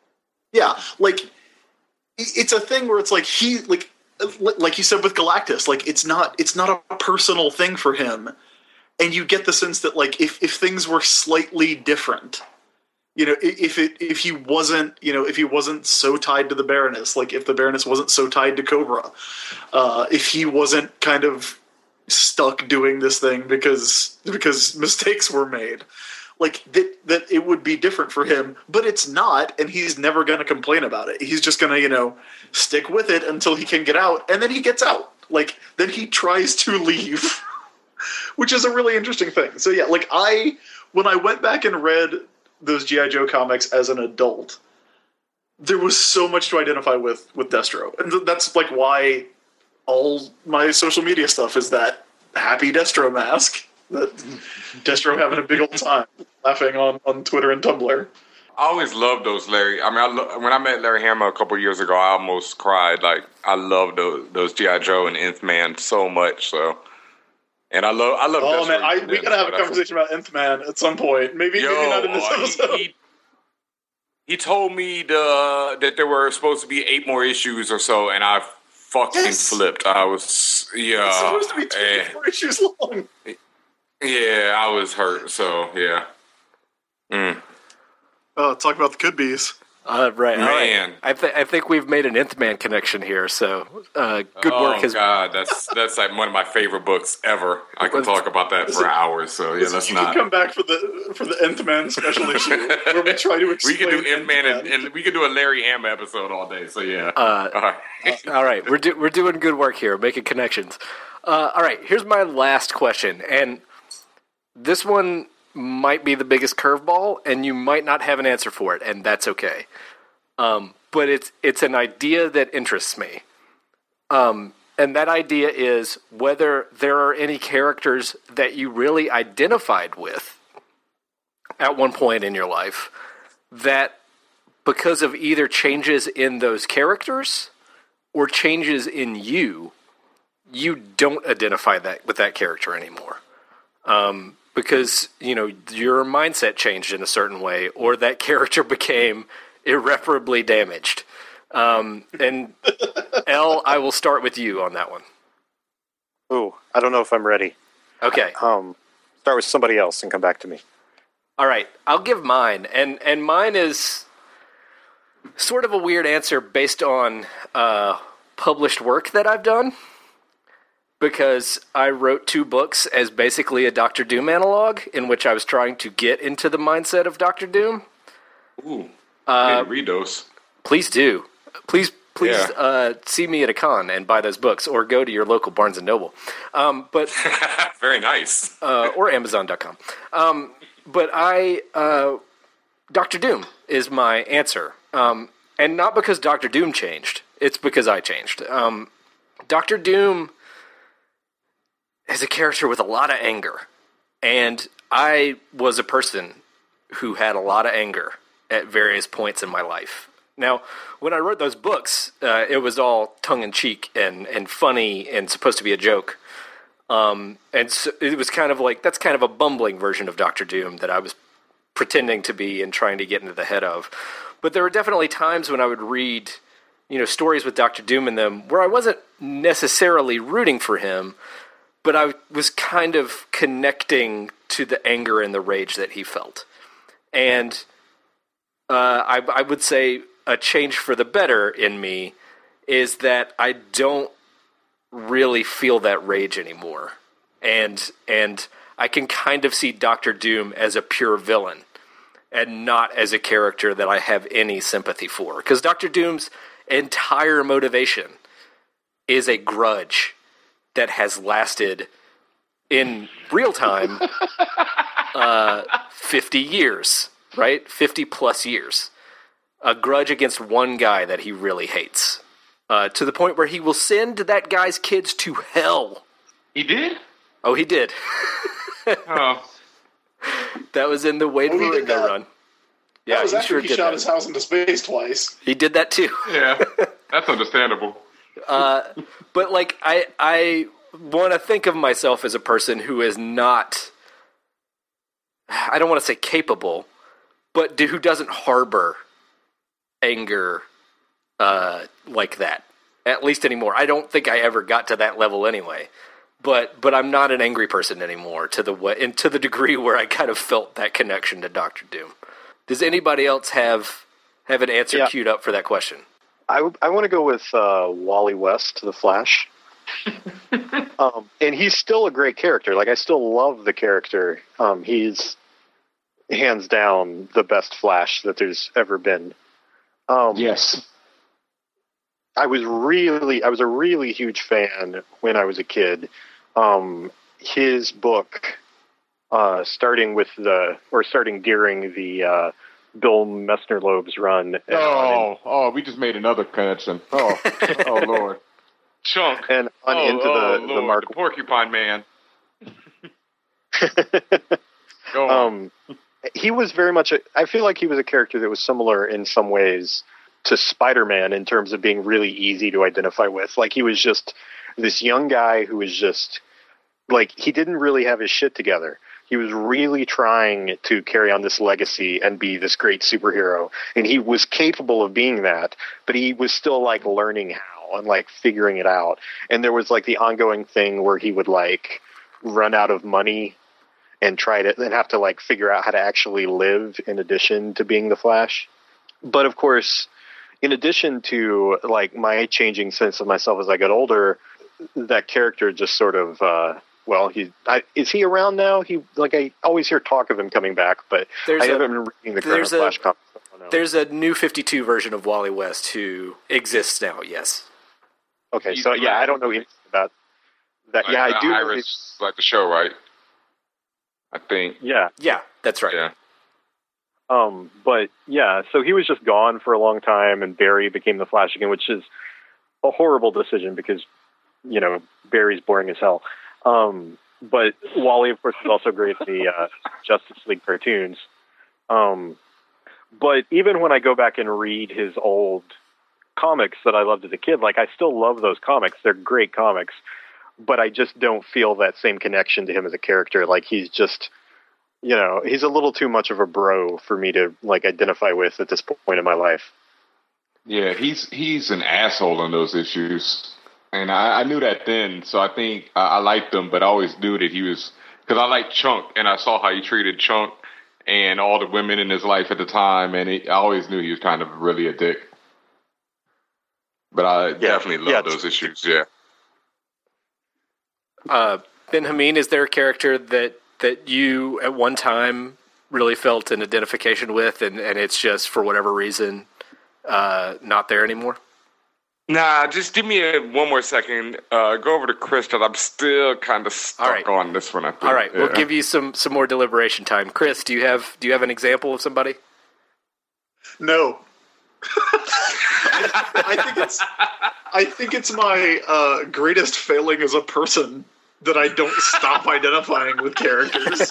Yeah, like it's a thing where it's like he like like you said with Galactus, like it's not it's not a personal thing for him, and you get the sense that like if if things were slightly different, you know, if it if he wasn't you know if he wasn't so tied to the Baroness, like if the Baroness wasn't so tied to Cobra, uh, if he wasn't kind of stuck doing this thing because because mistakes were made. Like, that, that it would be different for him, but it's not, and he's never going to complain about it. He's just going to, you know, stick with it until he can get out, and then he gets out. Like, then he tries to leave, which is a really interesting thing. So, yeah, like, I, when I went back and read those G I. Joe comics as an adult, there was so much to identify with with Destro. And that's, like, why all my social media stuff is that happy Destro mask. That Destro having a big old time laughing on, on Twitter and Tumblr. I always loved those Larry. I mean, I lo- when I met Larry Hama a couple of years ago, I almost cried. Like, I love those, those G I. Joe and Nth Man so much. So, and I love, I love. Oh Destro man, I, we gotta have a but conversation about Nth Man at some point. Maybe, Yo, maybe not in this uh, episode. He, he, he told me the, that there were supposed to be eight more issues or so, and I fucking Yes. flipped. I was, yeah. It's supposed to be twenty-four eh, issues long. yeah, I was hurt. So yeah. Mm. Oh, talk about the could be's. Uh, right, all right. Man. I, th- I think we've made an Nth Man connection here, so uh, good oh, work. Has- God, that's that's like one of my favorite books ever. I can talk about that for hours. So yeah, let's you not. can come back for the for the Nth Man special issue where we try to We explain. can do Nth Man and, and we can do a Larry Hama episode all day. So yeah. Uh, all right. all right, we're do- we're doing good work here, making connections. Uh, all right, here's my last question, and this one might be the biggest curveball, and you might not have an answer for it, and that's okay. Um, but it's it's an idea that interests me, um, and that idea is whether there are any characters that you really identified with at one point in your life that, because of either changes in those characters or changes in you, you don't identify that with that character anymore. Um, because, you know, your mindset changed in a certain way, or that character became irreparably damaged. Um, and Elle, I will start with you on that one. Ooh, I don't know if I'm ready. Okay. Um, start with somebody else and come back to me. All right. I'll give mine. And, and mine is sort of a weird answer based on uh, published work that I've done. Because I wrote two books as basically a Doctor Doom analog, in which I was trying to get into the mindset of Doctor Doom. Ooh, Uh, I need to read those. Please do. Please, please Yeah. uh, see me at a con and buy those books, or go to your local Barnes and Noble, um, but Very nice. uh, or Amazon dot com. Um, but I, uh, Doctor Doom is my answer, um, and not because Doctor Doom changed. It's because I changed. Um, Doctor Doom is a character with a lot of anger, and I was a person who had a lot of anger at various points in my life. Now, when I wrote those books, uh, it was all tongue-in-cheek and, and funny and supposed to be a joke. Um, and so it was kind of like, that's kind of a bumbling version of Doctor Doom that I was pretending to be and trying to get into the head of. But there were definitely times when I would read, you know, stories with Doctor Doom in them where I wasn't necessarily rooting for him, but I was kind of connecting to the anger and the rage that he felt. And uh, I, I would say a change for the better in me is that I don't really feel that rage anymore. And and I can kind of see Doctor Doom as a pure villain and not as a character that I have any sympathy for. Because Doctor Doom's entire motivation is a grudge that has lasted in real time uh, fifty years, right? fifty plus years. A grudge against one guy that he really hates. Uh, to the point where he will send that guy's kids to hell. He did? Oh, he did. Oh. That was in the Wade Oh, he did Waringa that. run. Yeah, That was he after sure he did shot that. his house into space twice. He did that too. Yeah, that's understandable. But like, I I want to think of myself as a person who is not, I don't want to say capable, but who doesn't harbor anger uh, like that, at least anymore. I don't think I ever got to that level anyway. But but I'm not an angry person anymore to the way, and to the degree where I kind of felt that connection to Doctor Doom. Does anybody else have have an answer Yeah. queued up for that question? I, w- I want to go with uh, Wally West, the Flash. um, and he's still a great character. Like, I still love the character. Um, he's hands down the best Flash that there's ever been. Um, Yes. I was really, I was a really huge fan when I was a kid. Um, his book, uh, starting with the, or starting during the uh, Bill Messner-Loeb's run. and on Oh, oh, we just made another connection. Oh, oh Lord. Chunk. And on oh, into oh, the, the Lord, Mark. the Porcupine Man. Go on. um, he was very much. A, I feel like he was a character that was similar in some ways to Spider-Man in terms of being really easy to identify with. Like, he was just this young guy who was just like, he didn't really have his shit together. He was really trying to carry on this legacy and be this great superhero, and he was capable of being that. But he was still like learning how and like figuring it out. And there was like the ongoing thing where he would like run out of money and try to and have to like figure out how to actually live in addition to being the Flash. But of course, in addition to like my changing sense of myself as I got older, that character just sort of uh, well, he I, is he around now? He like I always hear talk of him coming back, but There's I a- haven't been reading the current there's a- Flash comics. I don't know. There's a new fifty-two version of Wally West who exists now, yes. Okay, He's so yeah, around. I don't know anything about that. Like, yeah, I uh, do. know Iris, he's- like the show, right? I think. yeah. Yeah, that's right. Yeah. Um, but yeah, so he was just gone for a long time, and Barry became the Flash again, which is a horrible decision because, you know, Barry's boring as hell. Um, but Wally, of course, is also great in the uh, Justice League cartoons. Um, but even when I go back and read his old comics that I loved as a kid, like, I still love those comics. They're great comics, but I just don't feel that same connection to him as a character. Like, he's just, you know, he's a little too much of a bro for me to like identify with at this point in my life. Yeah, he's he's an asshole in those issues, and I, I knew that then. So I think I, I liked him, but I always knew that he was because I liked Chunk, and I saw how he treated Chunk and all the women in his life at the time, and he, I always knew he was kind of really a dick. But I Definitely love yeah. those issues, yeah. Uh, Ben Hameen, is there a character that, that you at one time really felt an identification with, and, and it's just for whatever reason uh, not there anymore? Nah, just give me a, one more second. Uh, go over to Chris, because I'm still kind of stuck All right. on this one, I think. All right, we'll Yeah. give you some, some more deliberation time. Chris, do you have do you have an example of somebody? No. I, I think it's I think it's my uh, greatest failing as a person that I don't stop identifying with characters.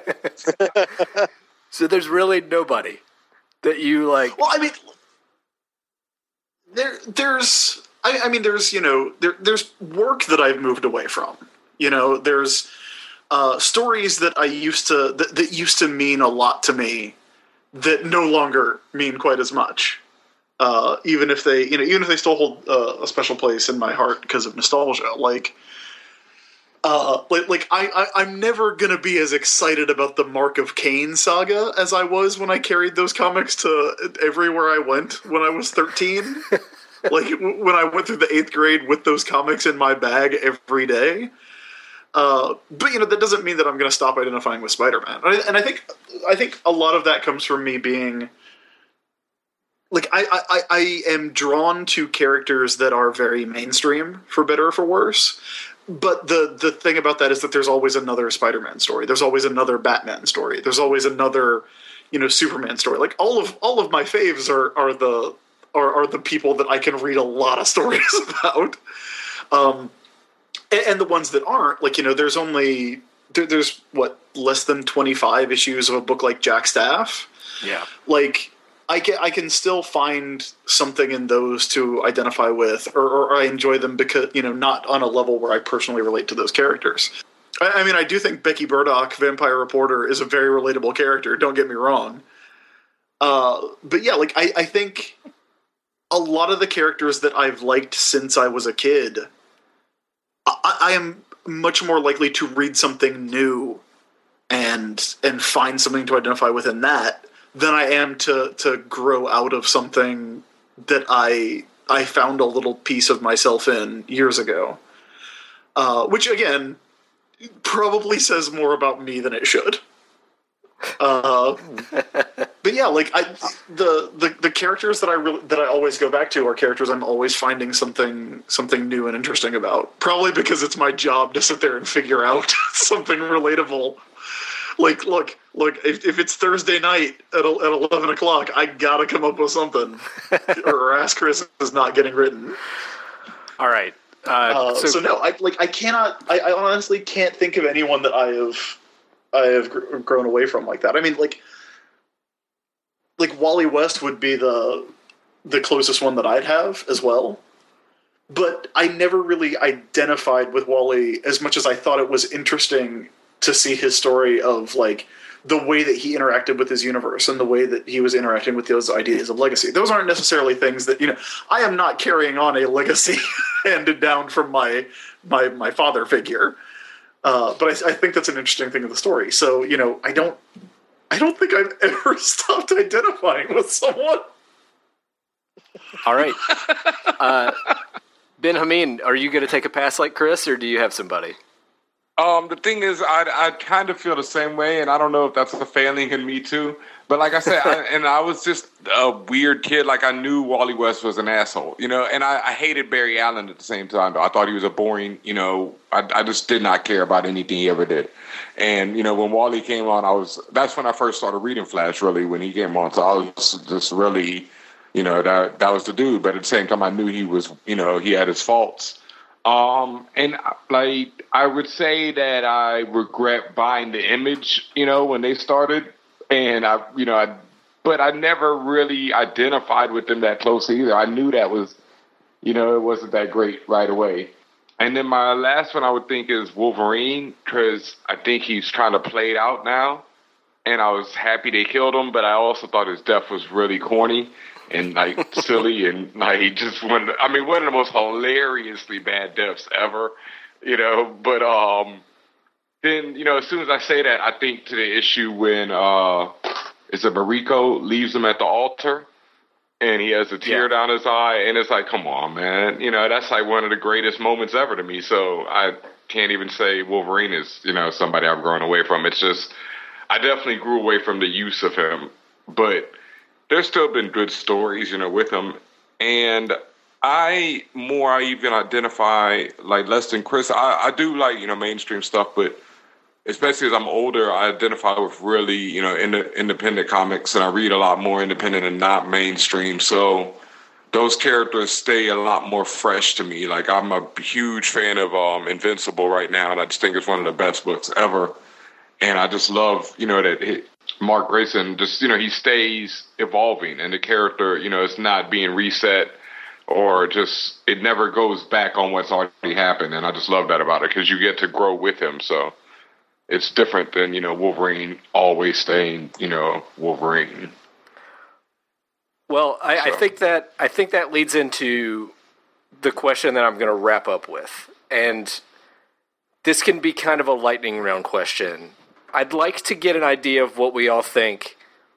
So there's really nobody that you like. Well, I mean, there, there's, I, I mean, there's, you know, there, there's work that I've moved away from. You know, there's uh, stories that I used to that, that used to mean a lot to me that no longer mean quite as much. Uh, even if they, you know, even if they still hold uh, a special place in my heart because of nostalgia, like. Uh, like, like I, I, I'm never gonna be as excited about the Mark of Cain saga as I was when I carried those comics to everywhere I went when I was thirteen. Like w- when I went through the eighth grade with those comics in my bag every day. Uh, but you know that doesn't mean that I'm gonna stop identifying with Spider-Man. And I, and I think, I think a lot of that comes from me being. Like, I, I, I am drawn to characters that are very mainstream, for better or for worse. But the, the thing about that is that there's always another Spider-Man story. There's always another Batman story. There's always another, you know, Superman story. Like, all of all of my faves are, are the are, are the people that I can read a lot of stories about. Um, and, and the ones that aren't, like, you know, there's only there, there's what less than twenty-five issues of a book like Jack Staff. Yeah. Like, I can I can still find something in those to identify with, or, or I enjoy them because, you know, not on a level where I personally relate to those characters. I, I mean, I do think Becky Burdock, Vampire Reporter, is a very relatable character. Don't get me wrong, Uh, but yeah, like I, I think a lot of the characters that I've liked since I was a kid, I, I am much more likely to read something new and and find something to identify with in that than I am to to grow out of something that I I found a little piece of myself in years ago. Uh, which again probably says more about me than it should. Uh, but yeah, like I, the, the the characters that I really, that I always go back to are characters I'm always finding something something new and interesting about. Probably because it's my job to sit there and figure out something relatable. Like, look, look. If, if it's Thursday night at at eleven o'clock, I gotta come up with something, or Ask Chris is not getting written. All right. Uh, Uh, so, so no, I like I cannot. I, I honestly can't think of anyone that I have I have gr- grown away from like that. I mean, like like Wally West would be the the closest one that I'd have as well. But I never really identified with Wally as much as I thought it was interesting to see his story of like the way that he interacted with his universe and the way that he was interacting with those ideas of legacy. Those aren't necessarily things that, you know, I am not carrying on a legacy handed down from my my my father figure. Uh, but I, I think that's an interesting thing of the story. So, you know, I don't I don't think I've ever stopped identifying with someone. all right. Uh, Ben Hameen, are you going to take a pass like Chris, or do you have somebody? Um, the thing is, I I kind of feel the same way, and I don't know if that's a failing in me too. But like I said, I, and I was just a weird kid. Like I knew Wally West was an asshole, you know, and I, I hated Barry Allen at the same time. Though I thought he was a boring, you know, I, I just did not care about anything he ever did. And you know, when Wally came on, I was that's when I first started reading Flash. Really, when he came on, so I was just really, you know, that that was the dude. But at the same time, I knew he was, you know, he had his faults. Um, and like, I would say that I regret buying the Image, you know, when they started, and I, you know, I, but I never really identified with them that closely either. I knew that was, you know, it wasn't that great right away. And then my last one I would think is Wolverine, because I think he's trying to play it out now, and I was happy they killed him, but I also thought his death was really corny and like silly, and like he just one. I mean, one of the most hilariously bad deaths ever, you know. But um, then you know, as soon as I say that, I think to the issue when uh, is it Mariko leaves him at the altar, and he has a tear yeah. down his eye, and it's like, come on, man, you know, that's like one of the greatest moments ever to me. So I can't even say Wolverine is, you know, somebody I've grown away from. It's just I definitely grew away from the use of him, but there's still been good stories, you know, with him. And I, more I even identify, like less than Chris, I, I do like, you know, mainstream stuff, but especially as I'm older, I identify with really, you know, ind- independent comics, and I read a lot more independent and not mainstream. So those characters stay a lot more fresh to me. Like I'm a huge fan of um, Invincible right now, and I just think it's one of the best books ever. And I just love, you know, that it, Mark Grayson just, you know, he stays evolving, and the character, you know, it's not being reset or just, it never goes back on what's already happened. And I just love that about it, because you get to grow with him. So it's different than, you know, Wolverine always staying, you know, Wolverine. Well, I, so. I think that, I think that leads into the question that I'm going to wrap up with. And this can be kind of a lightning round question. I'd like to get an idea of what we all think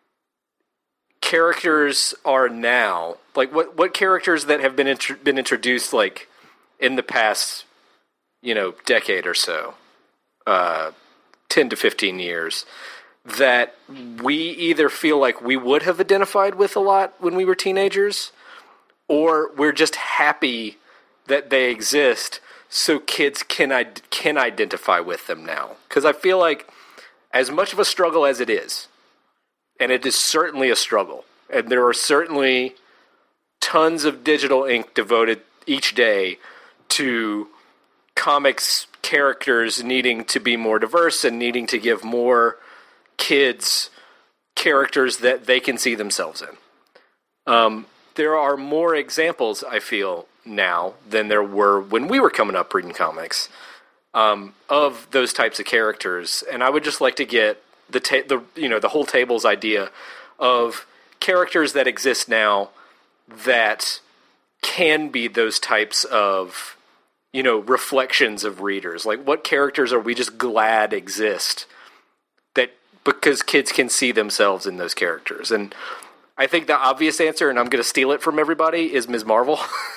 characters are now. Like, what, what characters that have been intro- been introduced, like, in the past, you know, decade or so, uh, ten to fifteen years, that we either feel like we would have identified with a lot when we were teenagers, or we're just happy that they exist so kids can can identify with them now. Because I feel like, as much of a struggle as it is, and it is certainly a struggle, and there are certainly tons of digital ink devoted each day to comics characters needing to be more diverse and needing to give more kids characters that they can see themselves in. Um, there are more examples, I feel, now than there were when we were coming up reading comics. Um, of those types of characters, and I would just like to get the ta- the you know the whole table's idea of characters that exist now that can be those types of, you know, reflections of readers? Like, what characters are we just glad exist that because kids can see themselves in those characters? And I think the obvious answer, and I'm going to steal it from everybody, is Miz Marvel.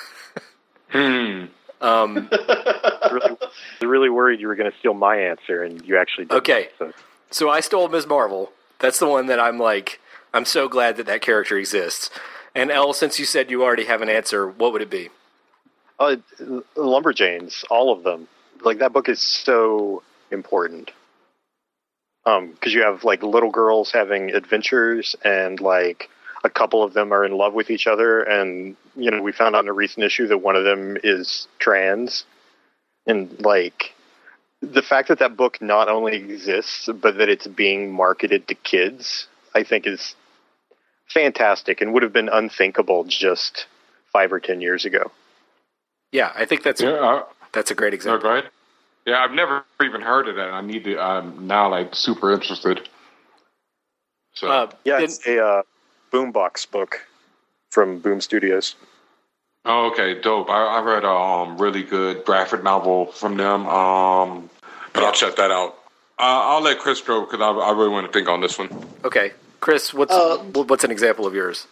Hmm. Um, really, I was really worried you were going to steal my answer, and you actually did. Okay. So. so I stole Miz Marvel. That's the one that I'm like, I'm so glad that that character exists. And Elle, since you said you already have an answer, what would it be? Uh, Lumberjanes, all of them. Like, that book is so important. Um, because you have, like, little girls having adventures, and, like, a couple of them are in love with each other, and, you know, we found out in a recent issue that one of them is trans. And, like, the fact that that book not only exists, but that it's being marketed to kids, I think is fantastic and would have been unthinkable just five or ten years ago. Yeah, I think that's Yeah, uh, that's a great no, example. go ahead. Yeah, I've never even heard of that. I need to. I'm now like super interested. So Uh, Yeah, then- it's a uh, Boombox book from Boom Studios. Oh, okay, dope. I, I read a um, really good graphic novel from them, um, but I'll check that out. Uh, I'll let Chris go because I, I really want to think on this one. okay, Chris, what's Uh, what's an example of yours?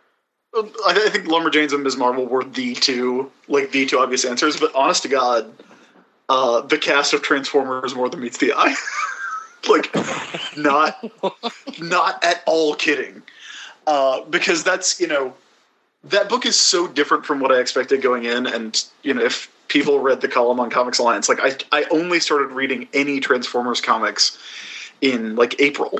I, th- I think Lumberjanes and Miz Marvel were the two, like the two obvious answers. But honest to God, uh, the cast of Transformers More Than Meets the Eye, like not, not at all kidding, uh, because that's you know, that book is so different from what I expected going in, and you know, if people read the column on Comics Alliance, like I, I only started reading any Transformers comics in like April.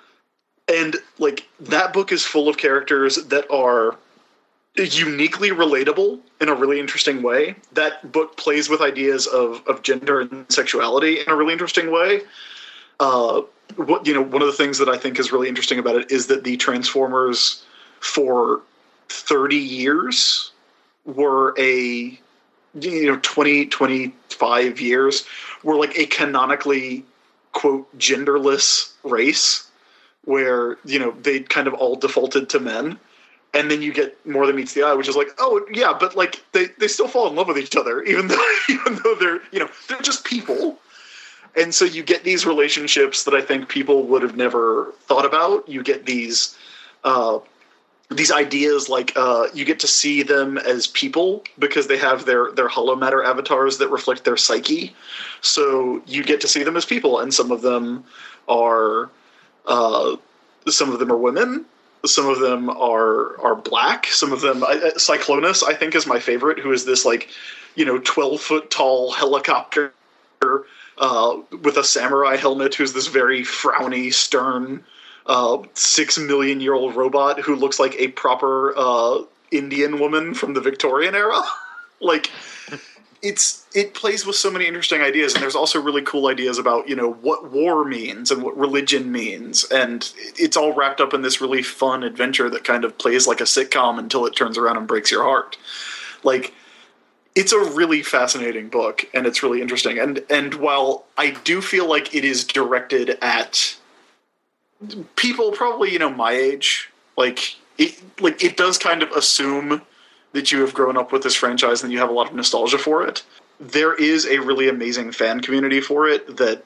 And, like, that book is full of characters that are uniquely relatable in a really interesting way. That book plays with ideas of, of gender and sexuality in a really interesting way. Uh, what you know, one of the things that I think is really interesting about it is that the Transformers for thirty years were a, you know, twenty, twenty-five years were, like, a canonically, quote, genderless race. Where, you know, they kind of all defaulted to men. And then you get More Than Meets the Eye, which is like, oh, yeah, but, like, they, they still fall in love with each other, even though, even though they're, you know, they're just people. And so you get these relationships that I think people would have never thought about. You get these, uh, these ideas like uh, you get to see them as people because they have their, their hollow matter avatars that reflect their psyche. So you get to see them as people, and some of them are... Uh, some of them are women. Some of them are are black. Some of them, I, Cyclonus, I think, is my favorite. Who is this like, you know, twelve foot tall helicopter uh, with a samurai helmet? Who's this very frowny, stern, uh, six million year old robot who looks like a proper uh, Indian woman from the Victorian era. Like. It's it plays with so many interesting ideas, and there's also really cool ideas about, you know, what war means and what religion means, and it's all wrapped up in this really fun adventure that kind of plays like a sitcom until it turns around and breaks your heart. Like, it's a really fascinating book, and it's really interesting. And and while I do feel like it is directed at people probably, you know, my age, like it like it does kind of assume that you have grown up with this franchise and you have a lot of nostalgia for it. There is a really amazing fan community for it that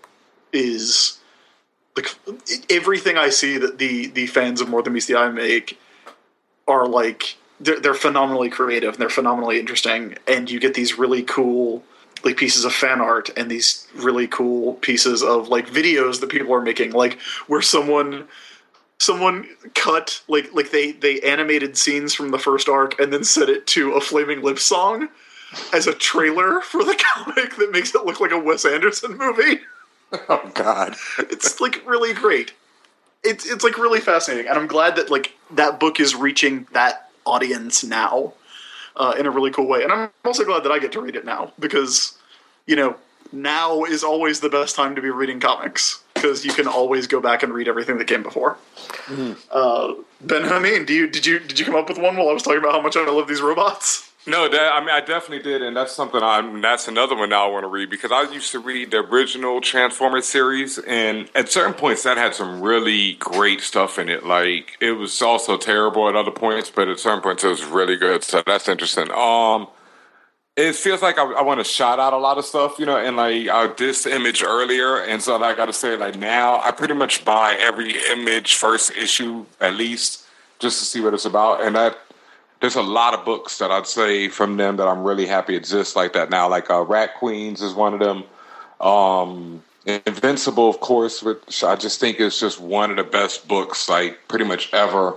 is like everything I see that the the fans of More Than Meets the Eye make are like they're, they're phenomenally creative and they're phenomenally interesting, and you get these really cool like pieces of fan art and these really cool pieces of like videos that people are making, like where someone Someone cut like like they, they animated scenes from the first arc and then set it to a Flaming Lips song as a trailer for the comic that makes it look like a Wes Anderson movie. Oh, God. It's like really great. It's it's like really fascinating, and I'm glad that like that book is reaching that audience now uh, in a really cool way. And I'm also glad that I get to read it now because, you know, now is always the best time to be reading comics. Because you can always go back and read everything that came before. Mm. Uh, Ben Hameen, do you did you did you come up with one while I was talking about how much I love these robots? No, that, I mean, I definitely did, and that's something I'm. That's another one now I want to read because I used to read the original Transformers series, and at certain points that had some really great stuff in it. Like it was also terrible at other points, but at certain points it was really good. So that's interesting. Um, it feels like I, I want to shout out a lot of stuff, you know, and like I dissed Image earlier, and so I got to say, like now I pretty much buy every Image first issue at least just to see what it's about, and that. There's a lot of books that I'd say from them that I'm really happy exist like that now. Like uh, Rat Queens is one of them. Um, Invincible, of course, which I just think is just one of the best books, like pretty much ever.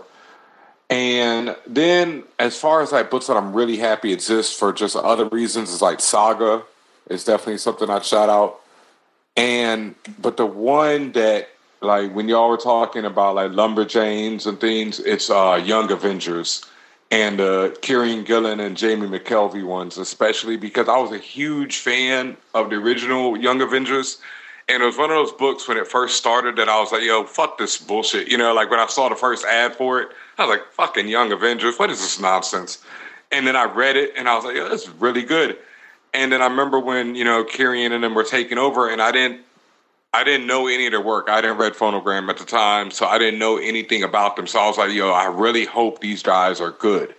And then as far as like books that I'm really happy exist for just other reasons is like Saga is definitely something I'd shout out. And but the one that like when y'all were talking about like Lumberjanes and things, it's uh, Young Avengers. And uh, Kieran Gillen and Jamie McKelvey ones, especially because I was a huge fan of the original Young Avengers. And it was one of those books when it first started that I was like, yo, fuck this bullshit. You know, like when I saw the first ad for it, I was like, fucking Young Avengers, what is this nonsense? And then I read it and I was like, yo, this is really good. And then I remember when, you know, Kieran and them were taking over and I didn't, I didn't know any of their work. I didn't read Phonogram at the time, so I didn't know anything about them. So I was like, yo, I really hope these guys are good.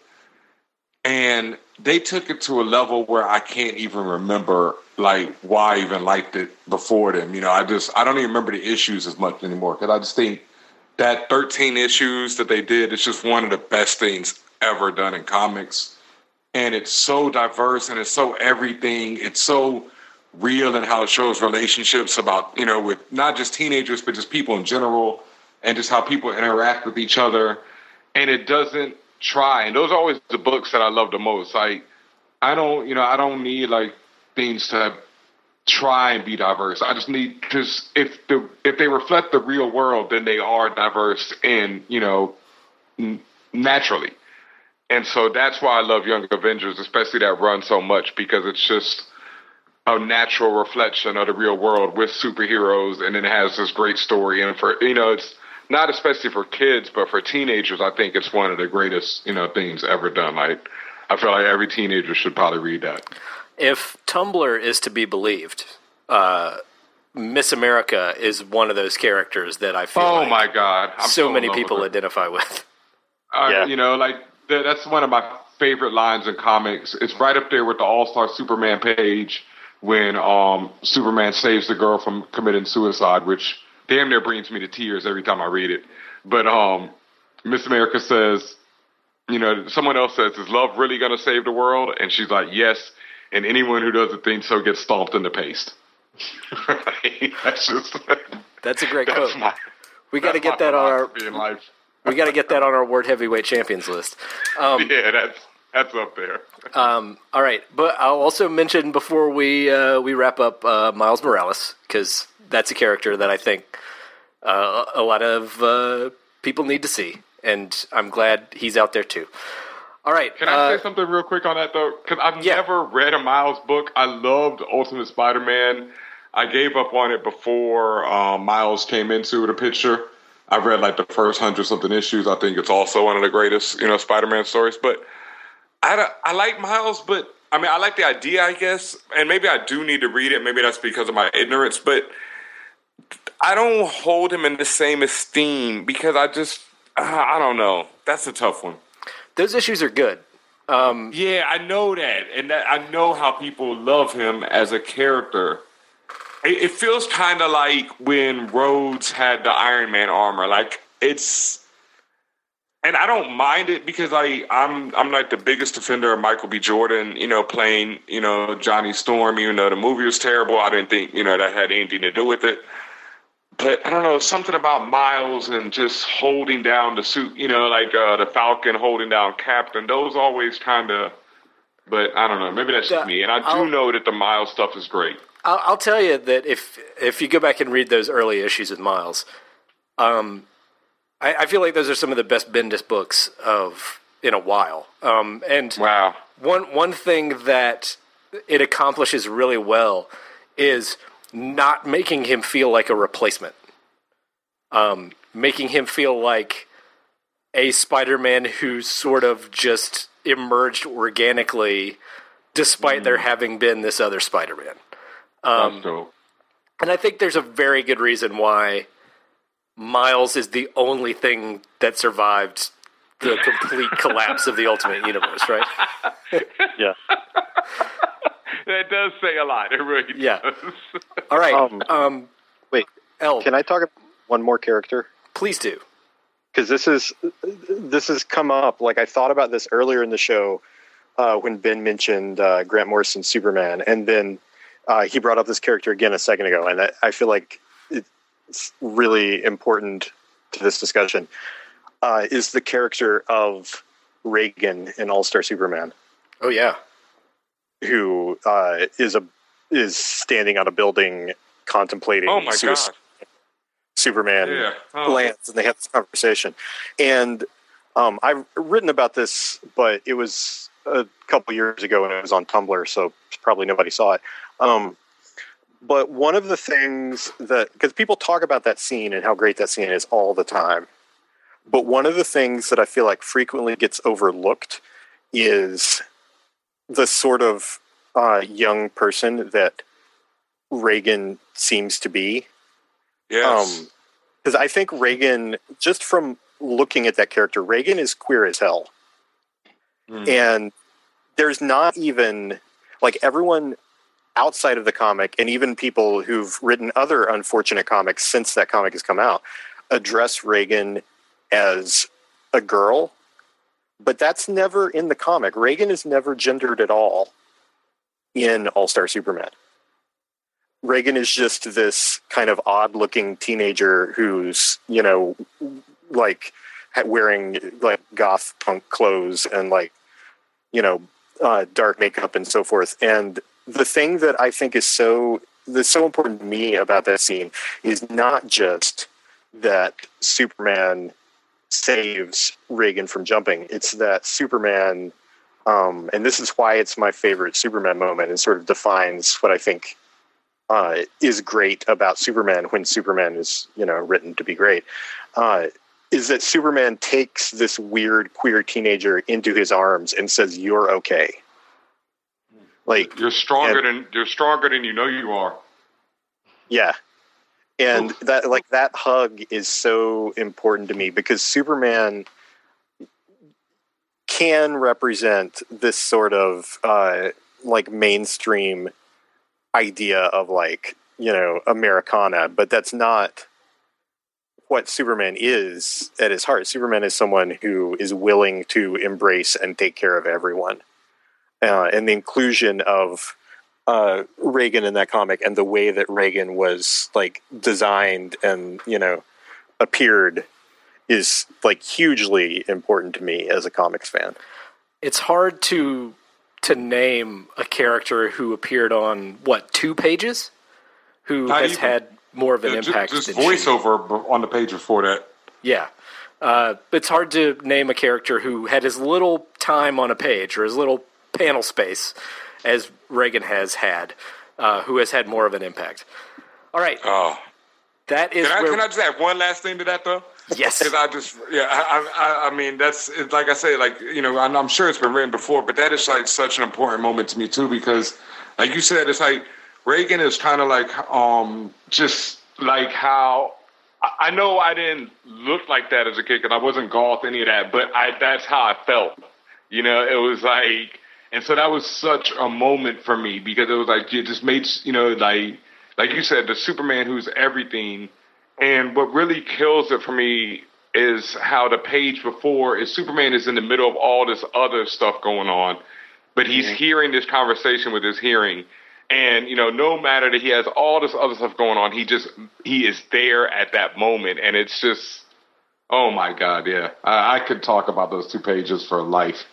And they took it to a level where I can't even remember, like, why I even liked it before them. You know, I just, I don't even remember the issues as much anymore because I just think that thirteen issues that they did is just one of the best things ever done in comics. And it's so diverse and it's so everything. It's so real and how it shows relationships about, you know, with not just teenagers, but just people in general and just how people interact with each other. And it doesn't try. And those are always the books that I love the most. Like, I don't, you know, I don't need like things to try and be diverse. I just need, because if the, if they reflect the real world, then they are diverse and, you know, n- naturally. And so that's why I love Young Avengers, especially that run so much, because it's just a natural reflection of the real world with superheroes, and it has this great story. And for, you know, it's not especially for kids, but for teenagers, I think it's one of the greatest, you know, things ever done. Like, I feel like every teenager should probably read that. If Tumblr is to be believed, uh, Miss America is one of those characters that I feel oh like my God. I'm so, so many people identify with. Uh, Yeah. You know, like, th- that's one of my favorite lines in comics. It's right up there with the All-Star Superman page when um, Superman saves the girl from committing suicide, which damn near brings me to tears every time I read it. But um, Miss America says, you know, someone else says, is love really going to save the world? And she's like, yes, and anyone who doesn't think so gets stomped in the paste. That's just... That's a great that's quote. my, We got to that's get that on our philosophy in life. we got to get that on our World Heavyweight Champions list. Um, Yeah, that's that's up there. Um, all right, but I'll also mention before we uh, we wrap up uh, Miles Morales, because that's a character that I think uh, a lot of uh, people need to see, and I'm glad he's out there too. All right, Can I uh, say something real quick on that, though? Because I've yeah. never read a Miles book. I loved Ultimate Spider-Man. I gave up on it before um, Miles came into the picture. I read like the first hundred-something issues. I think it's also one of the greatest, you know, Spider-Man stories. But I, I like Miles, but I mean, I like the idea, I guess, and maybe I do need to read it. Maybe that's because of my ignorance, but I don't hold him in the same esteem because I just, I don't know. That's a tough one. those issues are good. Um, Yeah, I know that, and that, I know how people love him as a character. It, it feels kind of like when Rhodes had the Iron Man armor. Like it's. And I don't mind it because I, I'm I'm like the biggest defender of Michael B. Jordan, you know, playing, you know, Johnny Storm, even though the movie was terrible. I didn't think, you know, that had anything to do with it. But I don't know, something about Miles and just holding down the suit, you know, like uh, the Falcon holding down Captain. Those always kind of, but I don't know, maybe that's just me. And I do I'll, know that the Miles stuff is great. I'll, I'll tell you that if if you go back and read those early issues with Miles, um, I, I feel like those are some of the best Bendis books of in a while. Um, and Wow. one one thing that it accomplishes really well is not making him feel like a replacement. Um, making him feel like a Spider-Man who's sort of just emerged organically, despite mm. there having been this other Spider-Man. Um, That's dope. And I think there's a very good reason why Miles is the only thing that survived the complete collapse of the Ultimate Universe, right? Yeah. That does say a lot. It really yeah. does. All right. Um, Um, wait, El, can I talk about one more character? please do. Because this is this has come up. Like, I thought about this earlier in the show uh, when Ben mentioned uh, Grant Morrison's Superman, and then uh, he brought up this character again a second ago, and I, I feel like it's really important to this discussion. Uh, is the character of Reagan in All-Star Superman, Oh, yeah. who uh, is a is standing on a building contemplating Oh my suicide. god. Superman Yeah. Oh. lands, and they have this conversation. And um, I've written about this, but it was a couple years ago, and it was on Tumblr, so probably nobody saw it. Um, but one of the things that, because people talk about that scene and how great that scene is all the time, but one of the things that I feel like frequently gets overlooked is the sort of uh, young person that Reagan seems to be. Yes. Because um, I think Reagan, just from looking at that character, Reagan is queer as hell. Mm. And there's not even, like, everyone outside of the comic, and even people who've written other unfortunate comics since that comic has come out, address Reagan as a girl. But that's never in the comic. Reagan is never gendered at all in All-Star Superman. Reagan is just this kind of odd-looking teenager who's, you know, like wearing like goth punk clothes and like, you know, uh, dark makeup and so forth. And the thing that I think is so that's so important to me about that scene is not just that Superman saves Reagan from jumping. It's that Superman, um, and this is why it's my favorite Superman moment, and sort of defines what I think Uh, is great about Superman when Superman is, you know, written to be great, uh, is that Superman takes this weird queer teenager into his arms and says, "You're okay." Like, you're stronger and, than you're stronger than you know you are. Yeah, and Oof. that like that hug is so important to me because Superman can represent this sort of uh, like mainstream idea of, like, you know, Americana, but that's not what Superman is at his heart. Superman is someone who is willing to embrace and take care of everyone. Uh, and the inclusion of uh, Reagan in that comic and the way that Reagan was, like, designed and, you know, appeared is, like, hugely important to me as a comics fan. It's hard to to name a character who appeared on, what, two pages? Who Not has even. had more of an Yeah, impact just, than just she. voiceover on the page before that. Yeah. Uh, it's hard to name a character who had as little time on a page or as little panel space as Reagan has had, uh, who has had more of an impact. All right. Oh. That is Can I, where... can I just add one last thing to that, though? Yes. Because I just, yeah, I, I, I mean, that's, it's like I say, like, you know, I'm, I'm sure it's been written before, but that is, like, such an important moment to me, too, because, like you said, it's like, Reagan is kind of like, um, just like how, I know I didn't look like that as a kid, because I wasn't goth, any of that, but I, that's how I felt, you know, it was like, and so that was such a moment for me, because it was like, it just made, you know, like, like you said, the Superman who's everything. And what really kills it for me is how the page before is Superman is in the middle of all this other stuff going on, but he's mm-hmm. hearing this conversation with his hearing. And, you know, no matter that he has all this other stuff going on, he just, he is there at that moment. And it's just, oh my God, yeah. I, I could talk about those two pages for life.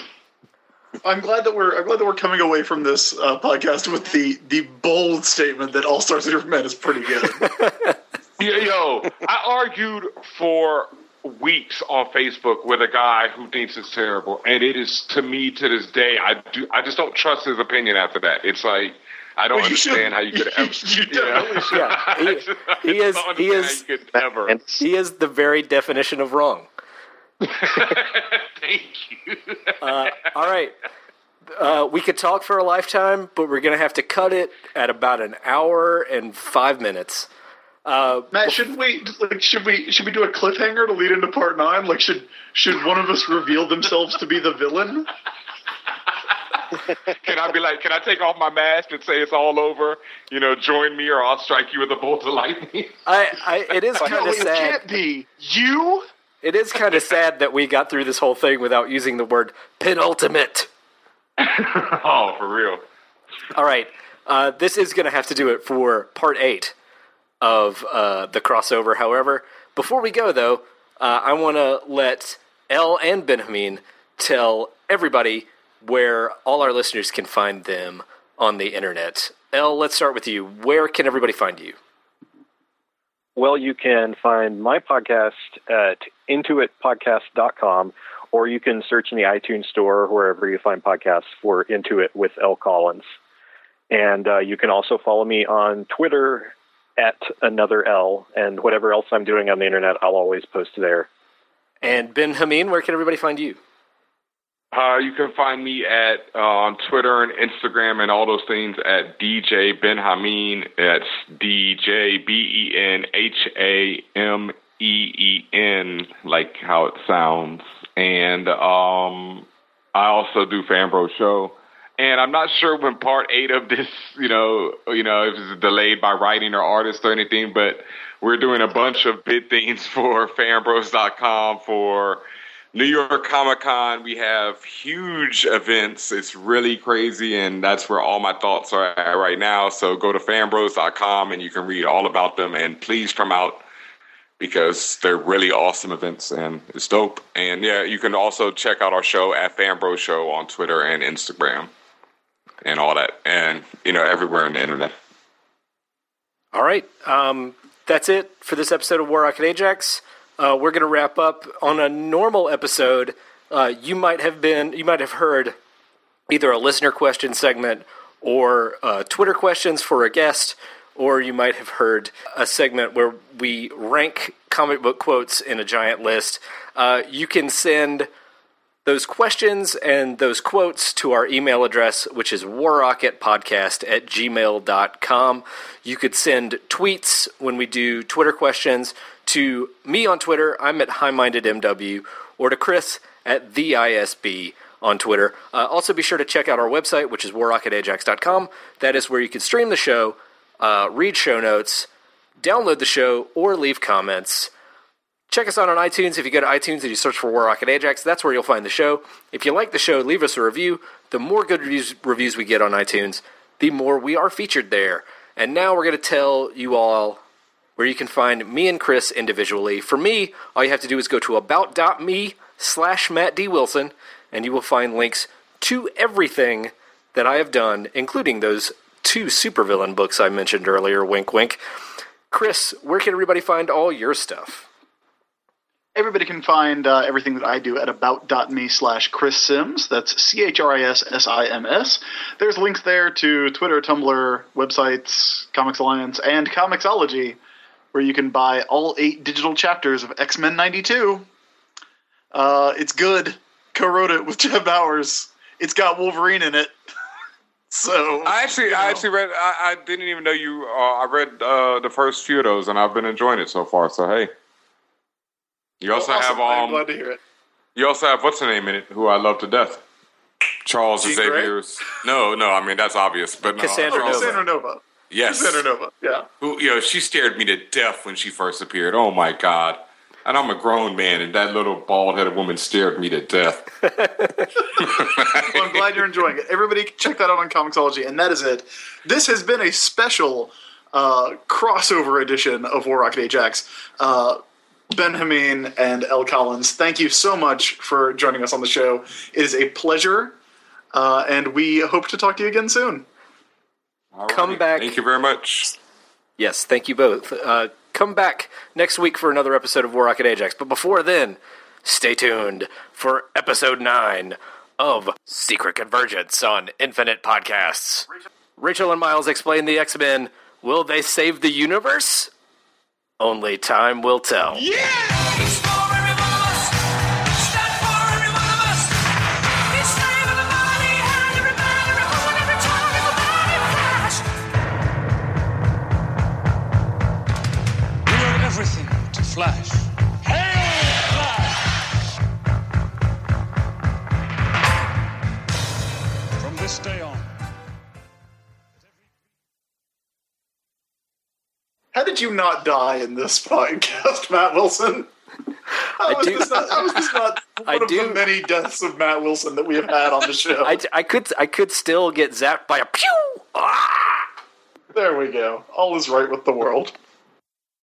I'm glad that we're I'm glad that we're coming away from this uh, podcast with the the bold statement that All-Star Superman is pretty good. Yeah, yo, I argued for weeks on Facebook with a guy who thinks it's terrible, and it is, to me, to this day, I do I just don't trust his opinion after that. It's like, I don't well, understand should. how you could ever. You definitely should. Yeah, he, he is he is ever. he is the very definition of wrong. Thank you. uh, all right. Uh, we could talk for a lifetime, but we're going to have to cut it at about an hour and five minutes. Uh, Matt, should we like should we should we do a cliffhanger to lead into part nine? Like, should should one of us reveal themselves to be the villain? Can I be like, can I take off my mask and say it's all over? You know, join me or I'll strike you with a bolt of lightning. I, I, it is kind No, of it sad. can't be you. It is kind of sad that we got through this whole thing without using the word penultimate. Oh, for real. All right. Uh, this is going to have to do it for part eight of uh, the crossover. However, before we go, though, uh, I want to let Elle and Benjamin tell everybody where all our listeners can find them on the internet. Elle, let's start with you. Where can everybody find you? Well, you can find my podcast at intuit podcast dot com, or you can search in the iTunes store, wherever you find podcasts, for Intuit with Elle Collins. And uh, you can also follow me on Twitter at another L, and whatever else I'm doing on the internet, I'll always post there. And Benjamin, where can everybody find you? Uh, you can find me at uh, on Twitter and Instagram and all those things at D J Benjamin. That's D J B E N H A M E E N, like how it sounds. And um, I also do Fanbro Show. And I'm not sure when part eight of this, you know, you know, if it's delayed by writing or artist or anything, but we're doing a bunch of big things for fanbros dot com for New York Comic Con. We have huge events. It's really crazy, and that's where all my thoughts are at right now. So go to fanbros dot com, and you can read all about them. And please come out, because they're really awesome events, and it's dope. And, yeah, you can also check out our show at Fanbro Show on Twitter and Instagram and all that, and, you know, everywhere on the internet. All right. Um, that's it for this episode of War Rocket Ajax. Uh, we're going to wrap up on a normal episode. Uh, you might have been, you might have heard either a listener question segment or uh, Twitter questions for a guest, or you might have heard a segment where we rank comic book quotes in a giant list. Uh, you can send those questions and those quotes to our email address, which is warrocketpodcast at gmail dot com. You could send tweets when we do Twitter questions to me on Twitter. I'm at HighMindedMW, or to Chris at the I S B on Twitter. Uh, also, be sure to check out our website, which is war rocket ajax dot com. That is where you can stream the show, uh, read show notes, download the show, or leave comments. Check us out on iTunes. If you go to iTunes and you search for War Rocket Ajax, that's where you'll find the show. If you like the show, leave us a review. The more good reviews, reviews we get on iTunes, the more we are featured there. And now we're going to tell you all where you can find me and Chris individually. For me, all you have to do is go to about.me slash Matt D. Wilson, and you will find links to everything that I have done, including those two supervillain books I mentioned earlier, wink, wink. Chris, where can everybody find all your stuff? Everybody can find uh, everything that I do at about.me slash Chris Sims. That's C H R I S S I M S. There's links there to Twitter, Tumblr, websites, Comics Alliance, and Comixology, where you can buy all eight digital chapters of X-Men ninety-two. Uh, it's good. Co-wrote it with Jeff Bowers. It's got Wolverine in it. So I actually, you know. I actually read. I, I didn't even know you. Uh, I read uh, the first few of those, and I've been enjoying it so far. So hey, you also Oh, awesome. have. Um, I'm glad to hear it. You also have what's her name in it, who I love to death. Charles Jean Xavier's. No, no. I mean that's obvious, but no, Cassandra Charles- Nova. Cassandra Nova. Yes, Cassandra Nova. Yeah. Who, you know, she scared me to death when she first appeared. Oh my god! And I'm a grown man, and that little bald-headed woman scared me to death. Well, I'm glad you're enjoying it. Everybody check that out on Comixology, and that is it. This has been a special uh, crossover edition of War Rocket Ajax. Uh, Benjamin and Elle Collins, thank you so much for joining us on the show. It is a pleasure, uh, and we hope to talk to you again soon. All Come right. back. Thank you very much. Yes, thank you both. Uh, come back next week for another episode of War Rocket Ajax. But before then, stay tuned for episode nine of Secret Convergence on Infinite Podcasts. Rachel and Miles explain the X-Men. Will they save the universe? Only time will tell. Yeah! Strawberry boss! to stay on. How did you not die in this podcast, Matt Wilson? How I is do- this not, how is this not one I of do- the many deaths of Matt Wilson that we have had on the show? I, I could I could still get zapped by a pew. Ah! There we go. All is right with the world.